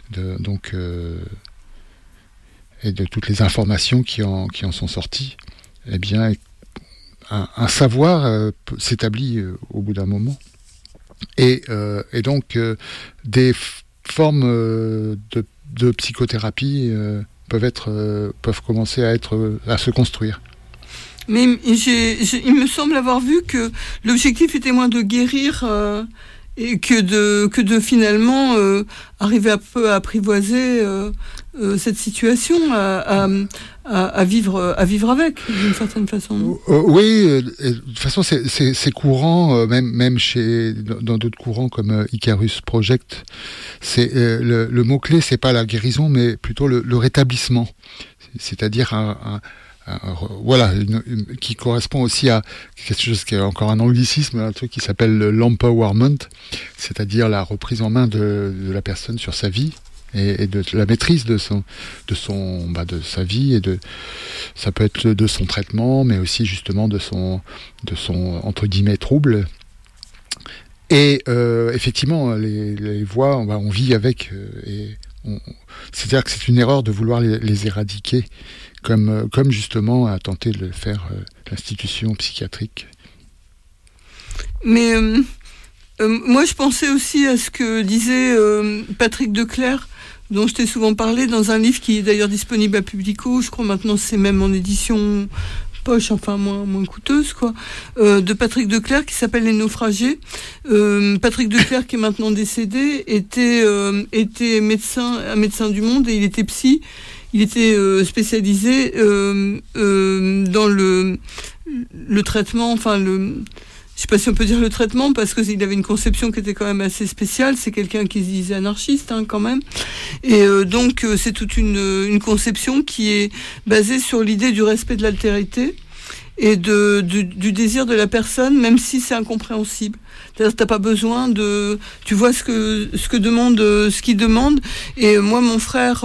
toutes les informations qui en sont sorties, eh bien, un savoir s'établit au bout d'un moment, et donc des formes de psychothérapie peuvent commencer à se construire. Mais il me semble avoir vu que l'objectif était moins de guérir et que de finalement arriver un peu à apprivoiser cette situation, à vivre avec, d'une certaine façon. Oui, de toute façon, c'est courant, même dans d'autres courants comme Icarus Project. C'est le mot-clé, c'est pas la guérison, mais plutôt le rétablissement. C'est-à-dire qui correspond aussi à quelque chose qui est encore un anglicisme, un truc qui s'appelle l'empowerment, c'est-à-dire la reprise en main de la personne sur sa vie et de la maîtrise de sa vie, ça peut être de son traitement, mais aussi justement de son entre guillemets trouble. Et effectivement, les voix, on vit avec, c'est-à-dire que c'est une erreur de vouloir les éradiquer, comme justement a tenté de le faire l'institution psychiatrique. Mais moi, je pensais aussi à ce que disait Patrick Declercq, dont je t'ai souvent parlé, dans un livre qui est d'ailleurs disponible à Publico, je crois maintenant c'est même en édition poche, enfin moins coûteuse, quoi, de Patrick Declercq, qui s'appelle Les Naufragés. Patrick Declercq, qui est maintenant décédé, était un médecin du Monde, et il était psy. Il était spécialisé dans le traitement, je sais pas si on peut dire le traitement, parce qu'il avait une conception qui était quand même assez spéciale. C'est quelqu'un qui se disait anarchiste, quand même. Et donc, c'est toute une conception qui est basée sur l'idée du respect de l'altérité et du désir de la personne, même si c'est incompréhensible. C'est-à-dire, t'as pas besoin tu vois ce qu'il demande. Et moi, mon frère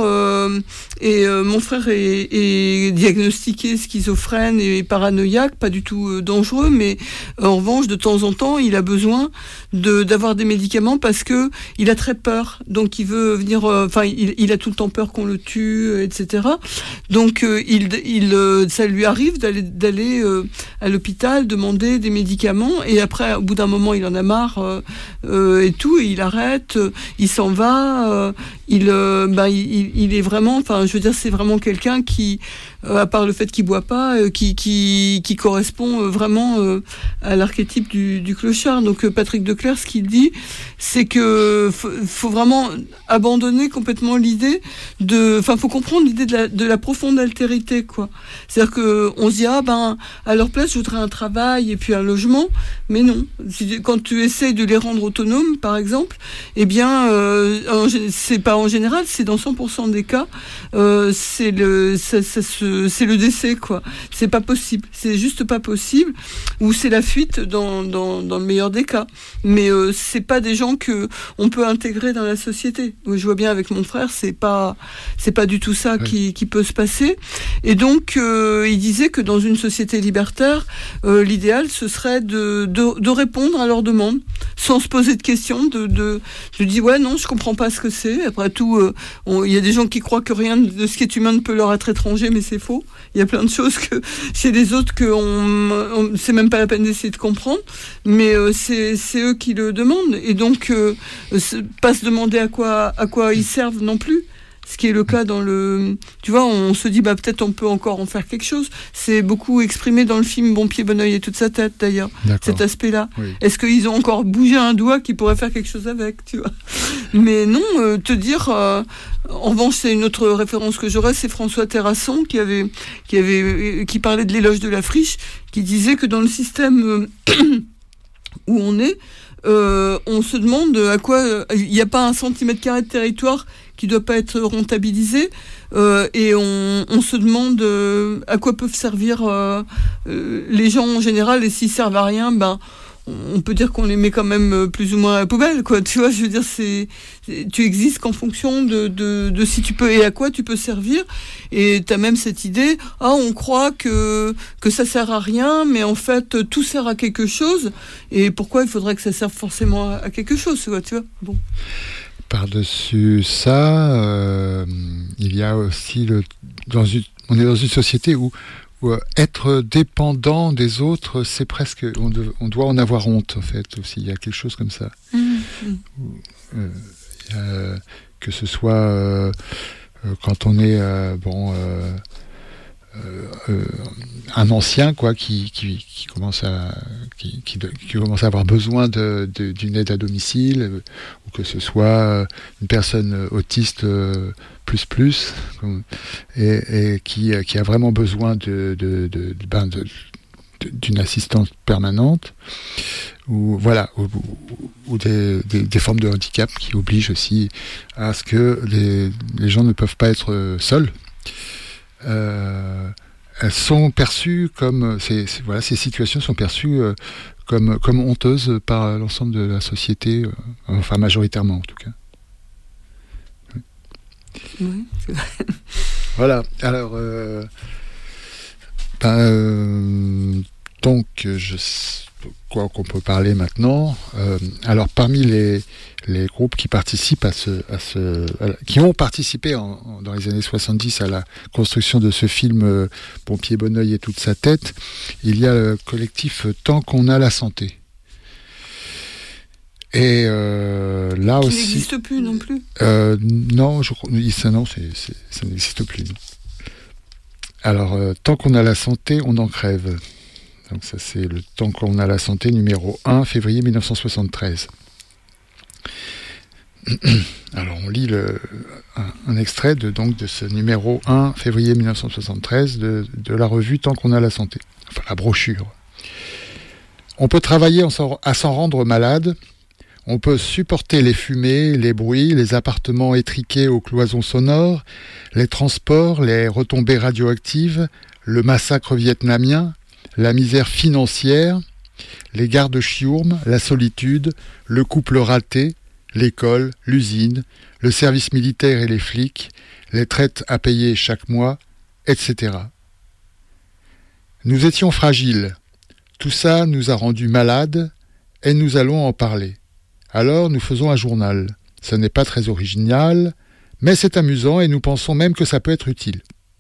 est diagnostiqué schizophrène et paranoïaque, pas du tout dangereux, mais en revanche, de temps en temps, il a besoin d'avoir des médicaments parce que il a très peur. Donc, il veut venir, il a tout le temps peur qu'on le tue, etc. Donc, ça lui arrive d'aller à l'hôpital, demander des médicaments, et après, au bout d'un moment, il en a marre et tout, et il arrête, il s'en va, il est vraiment, je veux dire, c'est vraiment quelqu'un qui, à part le fait qu'il boit pas, qui correspond vraiment à l'archétype du clochard. Donc Patrick Declercq, ce qu'il dit, c'est que faut vraiment abandonner complètement l'idée faut comprendre l'idée de la profonde altérité, quoi. C'est-à-dire que on se dit à leur place je voudrais un travail et puis un logement, mais non. Quand tu essayes de les rendre autonomes, par exemple, eh bien c'est pas en général, c'est dans 100% des cas, c'est le décès, quoi. C'est pas possible, c'est juste pas possible, ou c'est la fuite dans le meilleur des cas. Mais c'est pas des gens que on peut intégrer dans la société. Je vois bien avec mon frère, c'est pas du tout ça qui peut se passer. Et donc il disait que dans une société libertaire, l'idéal ce serait de répondre à leurs demandes sans se poser de questions, de dire ouais non, je comprends pas ce que c'est. Après tout, il y a des gens qui croient que rien de ce qui est humain ne peut leur être étranger, mais c'est faux. Il y a plein de choses que chez les autres c'est même pas la peine d'essayer de comprendre, mais c'est eux qui le demandent, et donc pas se demander à quoi ils servent non plus. Ce qui est le cas tu vois, on se dit peut-être on peut encore en faire quelque chose. C'est beaucoup exprimé dans le film Bon pied, bon oeil et toute sa tête, d'ailleurs. Cet aspect-là. Oui. Est-ce qu'ils ont encore bougé un doigt qui pourrait faire quelque chose avec, tu vois? Mais non, te dire. En revanche, c'est une autre référence que j'aurais, c'est François Terrasson qui parlait de l'éloge de la friche, qui disait que dans le système où on est, on se demande à quoi. Il n'y a pas un centimètre carré de territoire qui doit pas être rentabilisé, et on se demande à quoi peuvent servir les gens en général, et s'ils servent à rien, on peut dire qu'on les met quand même plus ou moins à la poubelle, quoi. Tu vois, je veux dire, tu existes qu'en fonction de si tu peux et à quoi tu peux servir. Et t'as même cette idée, on croit que ça sert à rien, mais en fait, tout sert à quelque chose. Et pourquoi il faudrait que ça serve forcément à quelque chose, tu vois. Bon. Par-dessus ça, il y a aussi on est dans une société où être dépendant des autres, c'est presque, on doit en avoir honte, en fait, aussi. Il y a quelque chose comme ça. Que ce soit quand on est un ancien qui commence à avoir besoin d'une aide à domicile, ou que ce soit une personne autiste et qui a vraiment besoin d'une assistance permanente, ou des formes de handicap qui obligent aussi à ce que les gens ne peuvent pas être seuls. Elles sont perçues comme ces situations sont perçues comme honteuses par l'ensemble de la société, enfin majoritairement en tout cas. Oui, c'est vrai. Voilà. Alors, donc, quoi qu'on peut parler maintenant. Alors, parmi les groupes qui participent qui ont participé dans les années 70 à la construction de ce film Pompier Bonneuil et toute sa tête, il y a le collectif Tant qu'on a la santé. Et là qui aussi. Qui n'existe plus non plus. Non, ça n'existe plus. Alors, tant qu'on a la santé, on en crève. Donc ça, c'est le Tant qu'on a la santé numéro 1, février 1973. Alors, on lit un extrait de ce numéro 1, février 1973, de la revue Tant qu'on a la santé. Enfin, la brochure. On peut travailler à s'en rendre malade. On peut supporter les fumées, les bruits, les appartements étriqués aux cloisons sonores, les transports, les retombées radioactives, le massacre vietnamien, la misère financière, les gardes-chiourmes, la solitude, le couple raté, l'école, l'usine, le service militaire et les flics, les traites à payer chaque mois, etc. Nous étions fragiles. Tout ça nous a rendus malades et nous allons en parler. Alors nous faisons un journal. Ce n'est pas très original, mais c'est amusant et nous pensons même que ça peut être utile.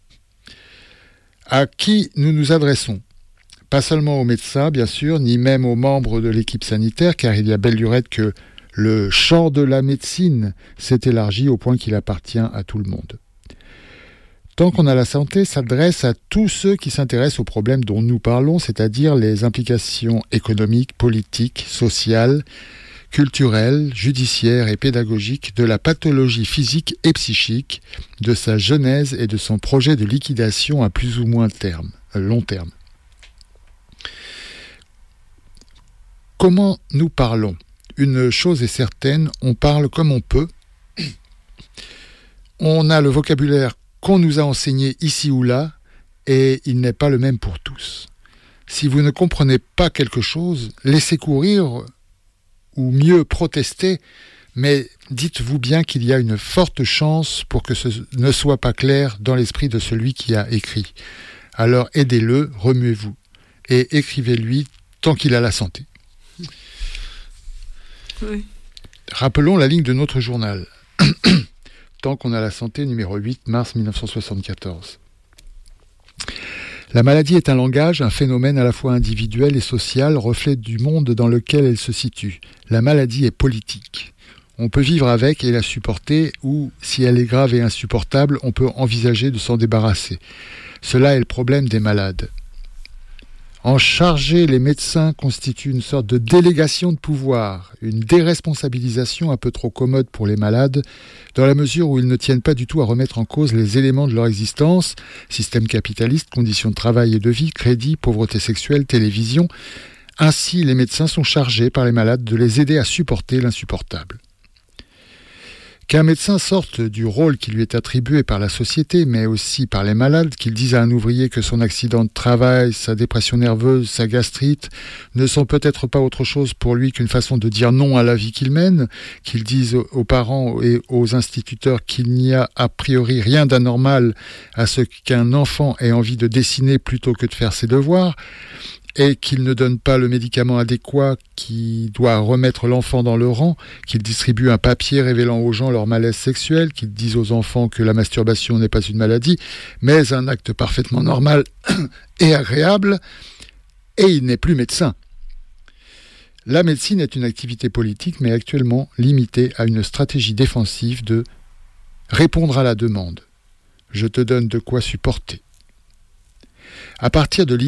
À qui nous nous adressons ? Pas seulement aux médecins, bien sûr, ni même aux membres de l'équipe sanitaire, car il y a belle lurette que le champ de la médecine s'est élargi au point qu'il appartient à tout le monde. Tant qu'on a la santé s'adresse à tous ceux qui s'intéressent aux problèmes dont nous parlons, c'est-à-dire les implications économiques, politiques, sociales, culturelle, judiciaire et pédagogique de la pathologie physique et psychique, de sa genèse et de son projet de liquidation à plus ou moins long terme. Comment nous parlons ? Une chose est certaine, on parle comme on peut. On a le vocabulaire qu'on nous a enseigné ici ou là, et il n'est pas le même pour tous. Si vous ne comprenez pas quelque chose, laissez courir, ou mieux protester, mais dites-vous bien qu'il y a une forte chance pour que ce ne soit pas clair dans l'esprit de celui qui a écrit. Alors aidez-le, remuez-vous, et écrivez-lui tant qu'il a la santé. Oui. Rappelons la ligne de notre journal. Tant qu'on a la santé, numéro 8, mars 1974. La maladie est un langage, un phénomène à la fois individuel et social, reflet du monde dans lequel elle se situe. La maladie est politique. On peut vivre avec et la supporter, ou, si elle est grave et insupportable, on peut envisager de s'en débarrasser. Cela est le problème des malades. En charger les médecins constitue une sorte de délégation de pouvoir, une déresponsabilisation un peu trop commode pour les malades, dans la mesure où ils ne tiennent pas du tout à remettre en cause les éléments de leur existence, système capitaliste, conditions de travail et de vie, crédit, pauvreté sexuelle, télévision. Ainsi, les médecins sont chargés par les malades de les aider à supporter l'insupportable. Qu'un médecin sorte du rôle qui lui est attribué par la société, mais aussi par les malades, qu'il dise à un ouvrier que son accident de travail, sa dépression nerveuse, sa gastrite ne sont peut-être pas autre chose pour lui qu'une façon de dire non à la vie qu'il mène, qu'il dise aux parents et aux instituteurs qu'il n'y a a priori rien d'anormal à ce qu'un enfant ait envie de dessiner plutôt que de faire ses devoirs, et qu'il ne donne pas le médicament adéquat qui doit remettre l'enfant dans le rang, qu'il distribue un papier révélant aux gens leur malaise sexuel, qu'il dise aux enfants que la masturbation n'est pas une maladie, mais un acte parfaitement normal et agréable, et il n'est plus médecin. La médecine est une activité politique, mais actuellement limitée à une stratégie défensive de répondre à la demande. Je te donne de quoi supporter. À partir de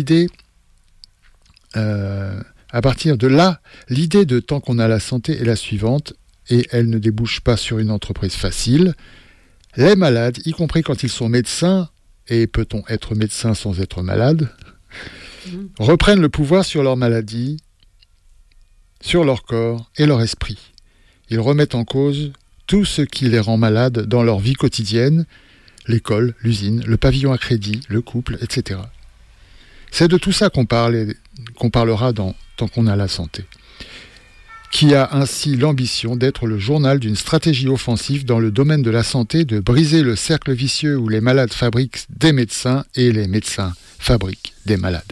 là, l'idée de tant qu'on a la santé est la suivante, et elle ne débouche pas sur une entreprise facile. Les malades, y compris quand ils sont médecins, et peut-on être médecin sans être malade, reprennent le pouvoir sur leur maladie, sur leur corps et leur esprit. Ils remettent en cause tout ce qui les rend malades dans leur vie quotidienne, l'école, l'usine, le pavillon à crédit, le couple, etc. C'est de tout ça qu'on parlera tant qu'on a la santé, qui a ainsi l'ambition d'être le journal d'une stratégie offensive dans le domaine de la santé, de briser le cercle vicieux où les malades fabriquent des médecins et les médecins fabriquent des malades.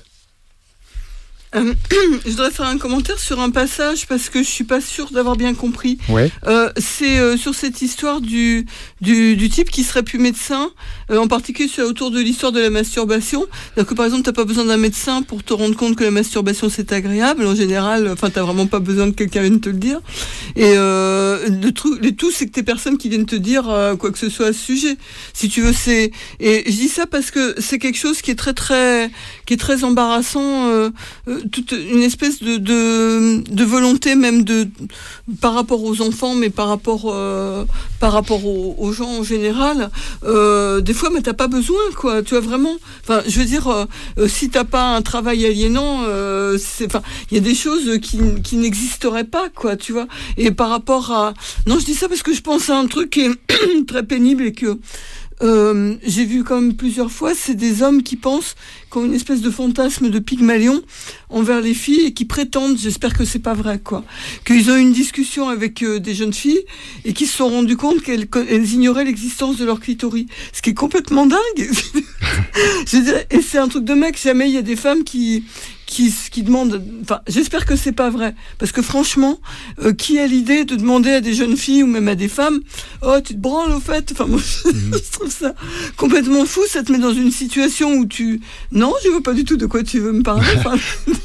Je voudrais faire un commentaire sur un passage parce que je suis pas sûre d'avoir bien compris. Ouais. C'est sur cette histoire du type qui serait plus médecin, en particulier autour de l'histoire de la masturbation. C'est-à-dire que par exemple, t'as pas besoin d'un médecin pour te rendre compte que la masturbation c'est agréable. En général, enfin, t'as vraiment pas besoin que quelqu'un vienne te le dire. Et le tout, c'est que t'es personne qui vienne te dire quoi que ce soit à ce sujet. Si tu veux, et je dis ça parce que c'est quelque chose qui est très embarrassant. Toute une espèce de volonté même par rapport aux enfants, mais par rapport aux gens en général. Des fois, mais t'as pas besoin, quoi. Tu vois vraiment. Enfin, je veux dire, si t'as pas un travail aliénant, il y a des choses qui n'existeraient pas, quoi. Tu vois. Et par rapport à, non, je dis ça parce que je pense à un truc qui est très pénible et que j'ai vu quand même plusieurs fois, c'est des hommes qui pensent qui ont une espèce de fantasme de Pygmalion envers les filles et qui prétendent, j'espère que c'est pas vrai, quoi, qu'ils ont eu une discussion avec des jeunes filles et qui se sont rendus compte qu'elles ignoraient l'existence de leur clitoris, ce qui est complètement dingue. Je veux dire, et c'est un truc de mec, jamais il y a des femmes qui demandent, enfin, j'espère que c'est pas vrai, parce que franchement, qui a l'idée de demander à des jeunes filles ou même à des femmes, oh, tu te branles au fait, enfin, moi, je trouve ça complètement fou, ça te met dans une situation où non, je vois pas du tout de quoi tu veux me parler, enfin,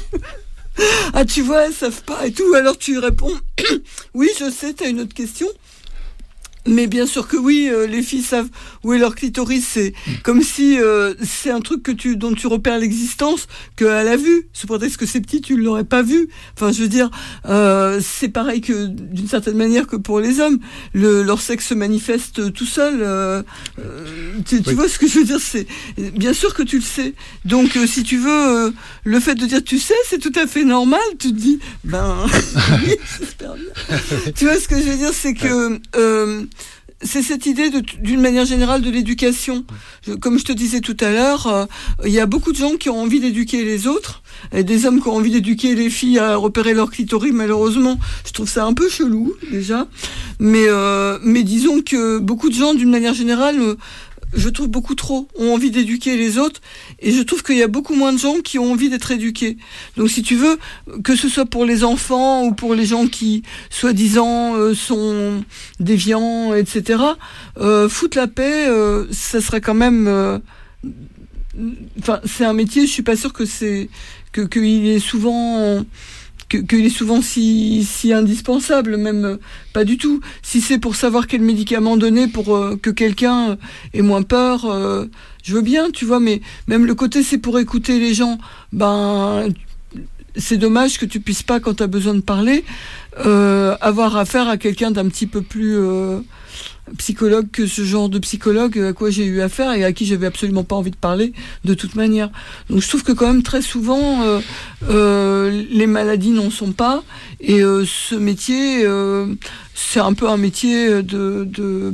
ah, tu vois, elles savent pas et tout, alors tu réponds, oui, je sais, t'as une autre question. Mais bien sûr que oui, les filles savent où est leur clitoris. C'est comme si c'est un truc dont tu repères l'existence qu'elle a vu. Sous prétexte que c'est petit, tu ne l'aurais pas vu. Enfin, je veux dire, c'est pareil que d'une certaine manière que pour les hommes, leur sexe se manifeste tout seul. Tu vois ce que je veux dire, c'est bien sûr que tu le sais. Donc, si tu veux, le fait de dire tu sais, c'est tout à fait normal. Tu te dis, oui, j'espère bien. Tu vois ce que je veux dire, c'est que c'est cette idée d'une manière générale de l'éducation. Comme je te disais tout à l'heure, il y a beaucoup de gens qui ont envie d'éduquer les autres, et des hommes qui ont envie d'éduquer les filles à repérer leur clitoris. Malheureusement, je trouve ça un peu chelou déjà. Mais disons que beaucoup de gens, d'une manière générale, je trouve beaucoup trop ont envie d'éduquer les autres, et je trouve qu'il y a beaucoup moins de gens qui ont envie d'être éduqués. Donc si tu veux, que ce soit pour les enfants ou pour les gens qui soi-disant sont déviants, etc., foutre la paix, ça serait quand même c'est un métier, je suis pas sûre que qu'il est souvent qu'il est souvent si indispensable, même pas du tout. Si c'est pour savoir quel médicament donner pour que quelqu'un ait moins peur, je veux bien, tu vois, mais même le côté c'est pour écouter les gens, c'est dommage que tu puisses pas, quand tu as besoin de parler, avoir affaire à quelqu'un d'un petit peu plus psychologue que ce genre de psychologue à quoi j'ai eu affaire et à qui j'avais absolument pas envie de parler de toute manière. Donc je trouve que quand même très souvent les maladies n'en sont pas, et ce métier c'est un peu un métier de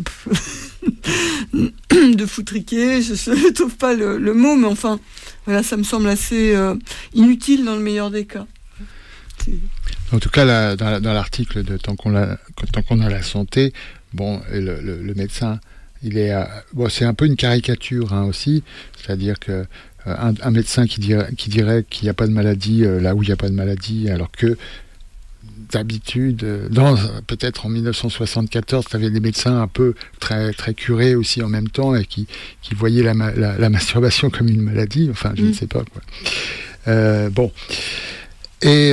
foutriquer, je trouve pas le mot, mais enfin voilà, ça me semble assez inutile dans le meilleur des cas. En tout cas, dans l'article de tant qu'on a la santé, bon, le médecin, c'est un peu une caricature aussi, c'est-à-dire que un médecin qui dirait qu'il n'y a pas de maladie là où il n'y a pas de maladie, alors que d'habitude, peut-être en 1974, tu avais des médecins un peu très, très curés aussi en même temps, et qui voyaient la masturbation comme une maladie, enfin je ne sais pas, quoi. Bon. Et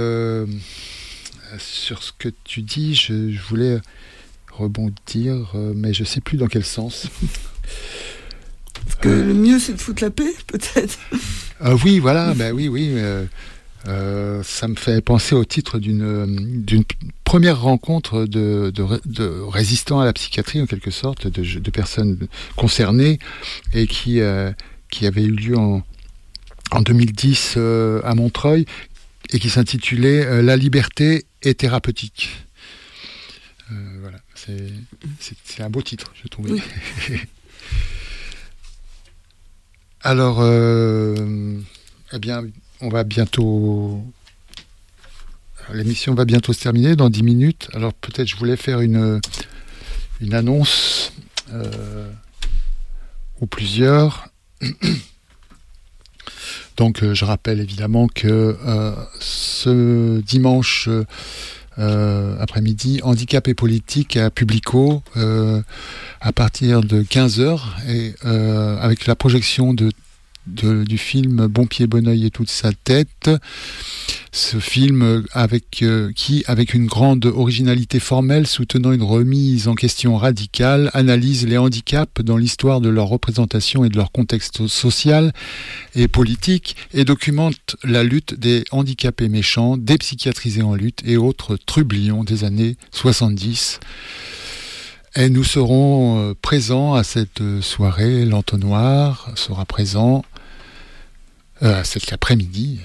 sur ce que tu dis, je voulais rebondir, mais je ne sais plus dans quel sens. que le mieux c'est de foutre la paix, peut-être. Oui, voilà, oui. Ça me fait penser au titre d'une première rencontre de résistants à la psychiatrie, en quelque sorte, de personnes concernées, et qui avait eu lieu en 2010 à Montreuil, et qui s'intitulait La liberté est thérapeutique. Voilà, c'est un beau titre, je trouve. Oui. Alors, eh bien, l'émission va bientôt se terminer dans 10 minutes. Alors peut-être je voulais faire une annonce ou plusieurs. Donc je rappelle évidemment que ce dimanche après-midi, Handicap et politique à Publico à partir de 15h, et avec la projection du film Bon pied, bon oeil et toute sa tête. Ce film avec une grande originalité formelle, soutenant une remise en question radicale, analyse les handicaps dans l'histoire de leur représentation et de leur contexte social et politique, et documente la lutte des handicapés méchants, des psychiatrisés en lutte et autres trublions des années 70. Et nous serons présents à cette soirée. L'Entonnoir sera présent cet après-midi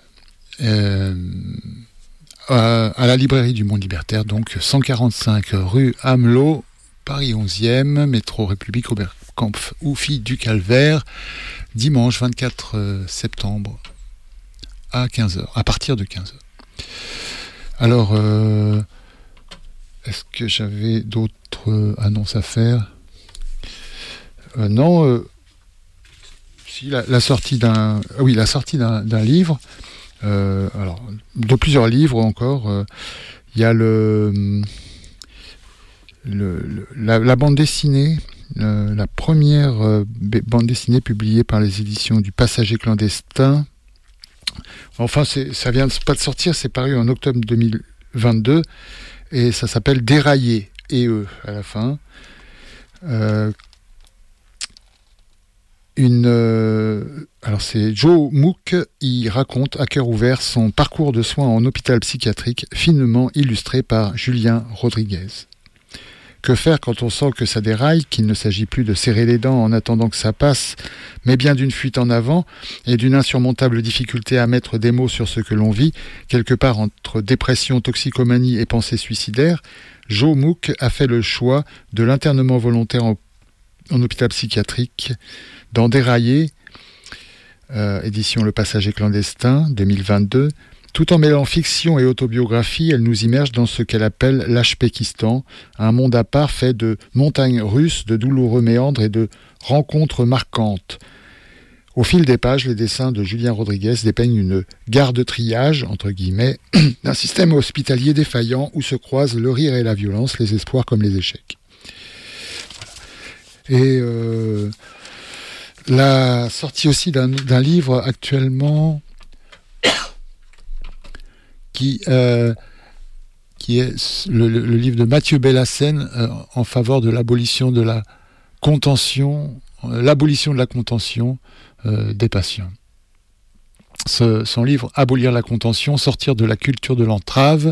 à la librairie du Monde Libertaire, donc 145 rue Amelot, Paris 11e, métro République, Oberkampf ou Filles du Calvaire, dimanche 24 septembre à 15h, à partir de 15h. Alors, est-ce que j'avais d'autres annonces à faire ? Non. Si, la sortie d'un livre. Alors, de plusieurs livres encore. Il y a la bande dessinée, la première bande dessinée publiée par les éditions du Passager clandestin. Enfin, ça vient pas de sortir, c'est paru en octobre 2022, et ça s'appelle Dérailler, à la fin. Alors c'est Joe Mook, il raconte à cœur ouvert son parcours de soins en hôpital psychiatrique, finement illustré par Julien Rodriguez. Que faire quand on sent que ça déraille, qu'il ne s'agit plus de serrer les dents en attendant que ça passe, mais bien d'une fuite en avant et d'une insurmontable difficulté à mettre des mots sur ce que l'on vit, quelque part entre dépression, toxicomanie et pensée suicidaire. Joe Mook a fait le choix de l'internement volontaire en hôpital psychiatrique, dans Dérailler, édition Le Passager clandestin, 2022. Tout en mêlant fiction et autobiographie, elle nous immerge dans ce qu'elle appelle l'Ashpékistan, un monde à part fait de montagnes russes, de douloureux méandres et de rencontres marquantes. Au fil des pages, les dessins de Julien Rodriguez dépeignent une gare de triage, entre guillemets, d'un système hospitalier défaillant où se croisent le rire et la violence, les espoirs comme les échecs. Voilà. Et la sortie aussi d'un livre actuellement qui est le livre de Mathieu Bellassène en faveur de l'abolition de la contention, des patients. Son livre Abolir la contention, sortir de la culture de l'entrave.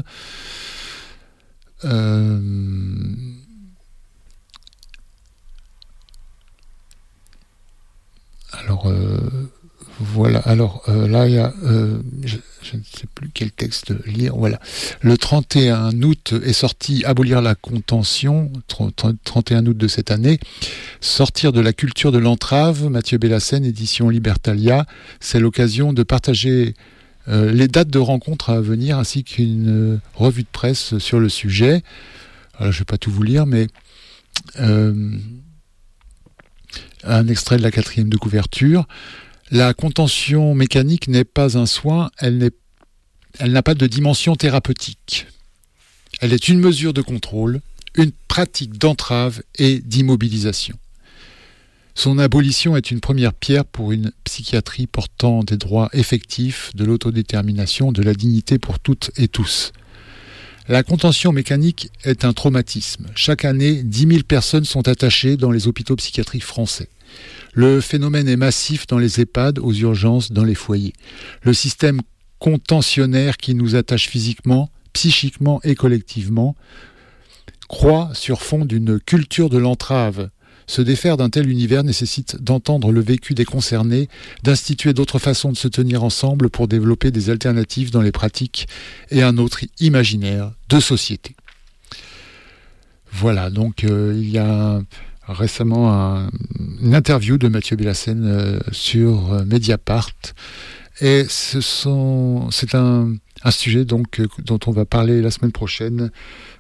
Alors voilà. Alors là il y a je ne sais plus quel texte lire. Voilà. Le 31 août est sorti Abolir la contention, 31 août de cette année. Sortir de la culture de l'entrave, Mathieu Bellassène, édition Libertalia. C'est l'occasion de partager les dates de rencontres à venir, ainsi qu'une revue de presse sur le sujet. Alors, je ne vais pas tout vous lire, mais un extrait de la 4e de couverture. La contention mécanique n'est pas un soin, elle n'a pas de dimension thérapeutique. Elle est une mesure de contrôle, une pratique d'entrave et d'immobilisation. Son abolition est une première pierre pour une psychiatrie portant des droits effectifs, de l'autodétermination, de la dignité pour toutes et tous. La contention mécanique est un traumatisme. Chaque année, 10 000 personnes sont attachées dans les hôpitaux psychiatriques français. Le phénomène est massif dans les EHPAD, aux urgences, dans les foyers. Le système contentionnaire qui nous attache physiquement, psychiquement et collectivement croît sur fond d'une culture de l'entrave. Se défaire d'un tel univers nécessite d'entendre le vécu des concernés, d'instituer d'autres façons de se tenir ensemble pour développer des alternatives dans les pratiques et un autre imaginaire de société. Voilà, donc il y a récemment une interview de Mathieu Bellassène sur Mediapart, et c'est un sujet donc dont on va parler la semaine prochaine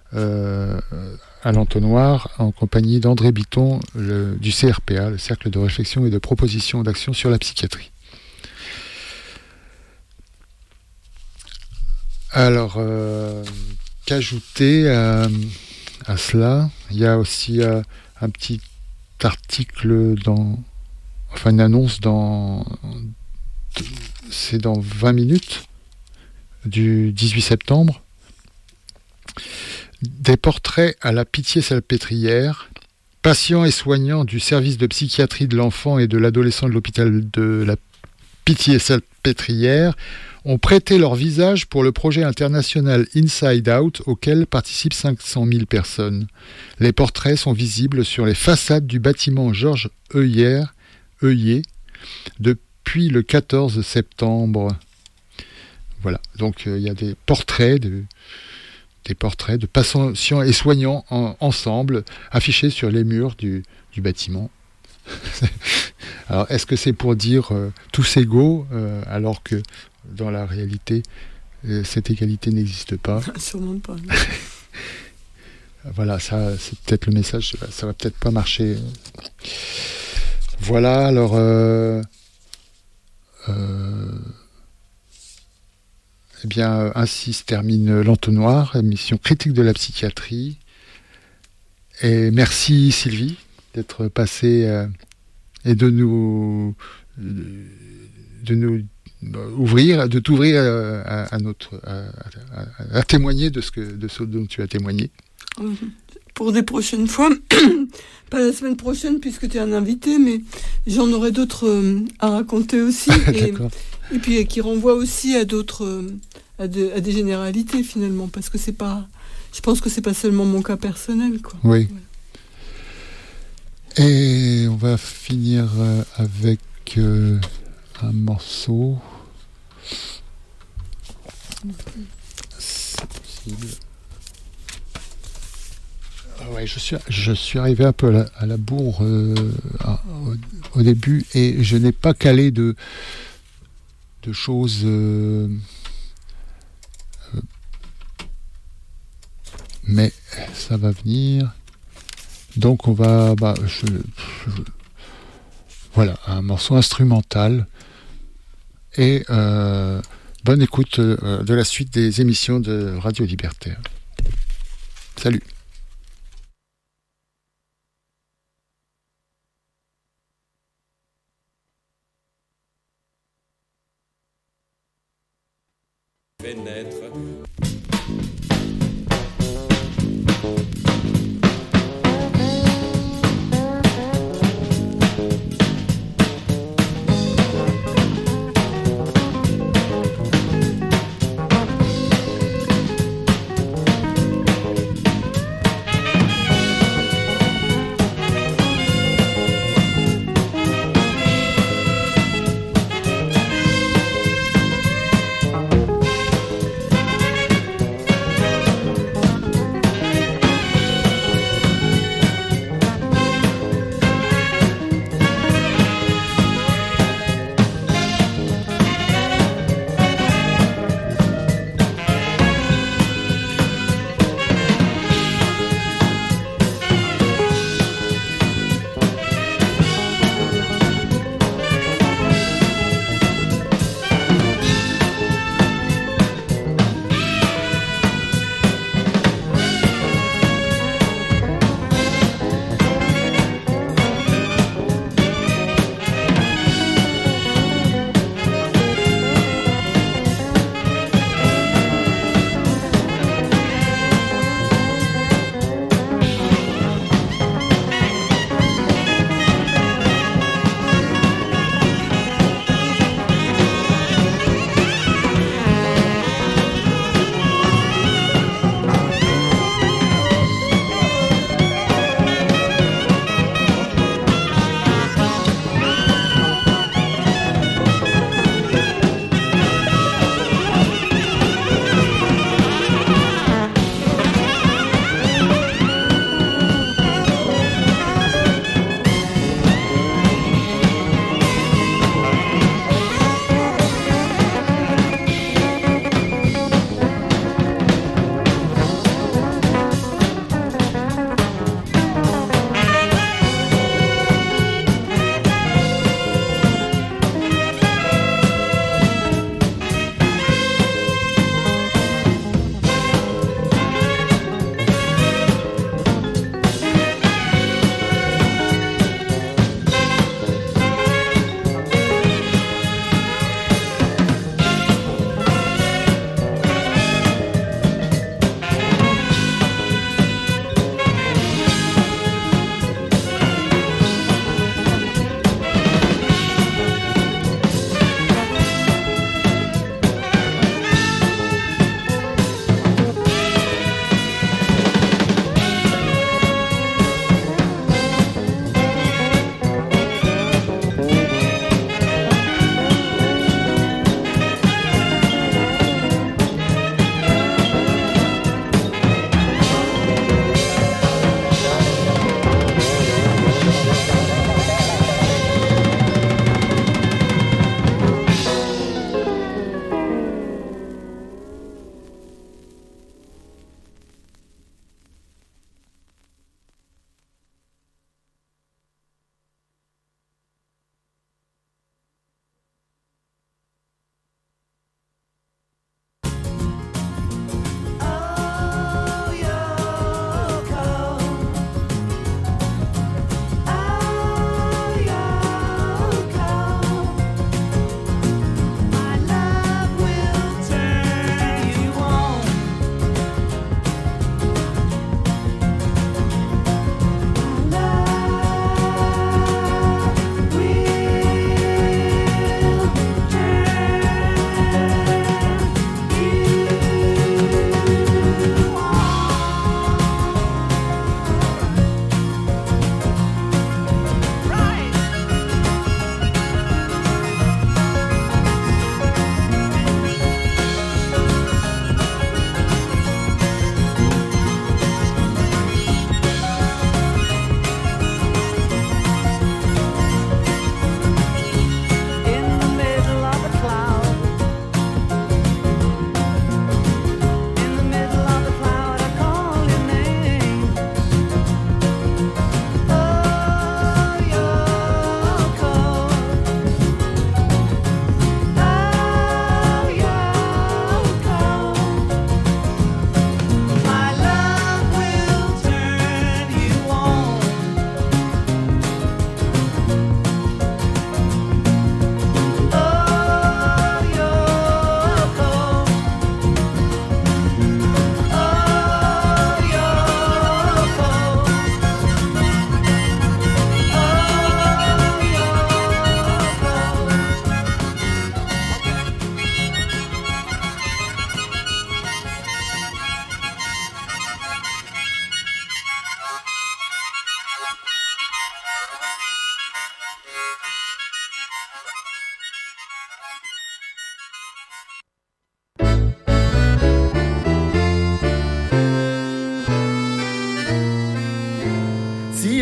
à l'Entonnoir, en compagnie d'André Bitton du CRPA, le Cercle de réflexion et de proposition d'action sur la psychiatrie. Alors, qu'ajouter à cela? Il y a aussi un petit article une annonce c'est dans 20 minutes, du 18 septembre. Des portraits à la Pitié-Salpêtrière. Patients et soignants du service de psychiatrie de l'enfant et de l'adolescent de l'hôpital de la Pitié-Salpêtrière ont prêté leur visage pour le projet international Inside Out, auquel participent 500 000 personnes. Les portraits sont visibles sur les façades du bâtiment Georges Heulier depuis le 14 septembre. Voilà, donc il y a des portraits de patients et soignants ensemble, affichés sur les murs du bâtiment. Alors, est-ce que c'est pour dire tous égaux, alors que dans la réalité, cette égalité n'existe pas? Sûrement pas. Voilà, ça, c'est peut-être le message, ça va peut-être pas marcher. Voilà, alors... Eh bien, ainsi se termine l'Entonnoir, émission critique de la psychiatrie. Et merci Sylvie d'être passée et de t'ouvrir à témoigner de ce dont tu as témoigné. Pour des prochaines fois, pas la semaine prochaine puisque tu es un invité, mais j'en aurai d'autres à raconter aussi. Et puis qui renvoient aussi à d'autres, à des généralités finalement, parce que je pense que c'est pas seulement mon cas personnel, quoi. Oui. Voilà. Et on va finir avec un morceau. C'est possible. Ouais, je suis arrivé un peu à la bourre au début, et je n'ai pas calé de choses, mais ça va venir. Donc on va, voilà, un morceau instrumental, et bonne écoute de la suite des émissions de Radio Libertaire. Salut. Fait naître.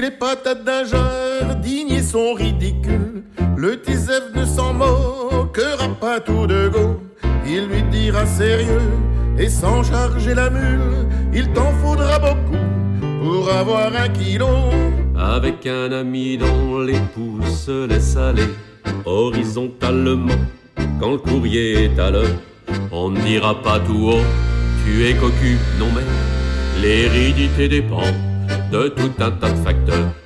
les patates d'un jardinier sont ridicules. Le Tisef ne s'en moquera pas tout de go. Il lui dira sérieux et sans charger la mule, il t'en faudra beaucoup pour avoir 1 kilo. Avec un ami dont les pouces laissent aller horizontalement quand le courrier est à l'heure, on ne dira pas tout haut, tu es cocu, non mais l'hérédité dépend de tout un tas de facteurs.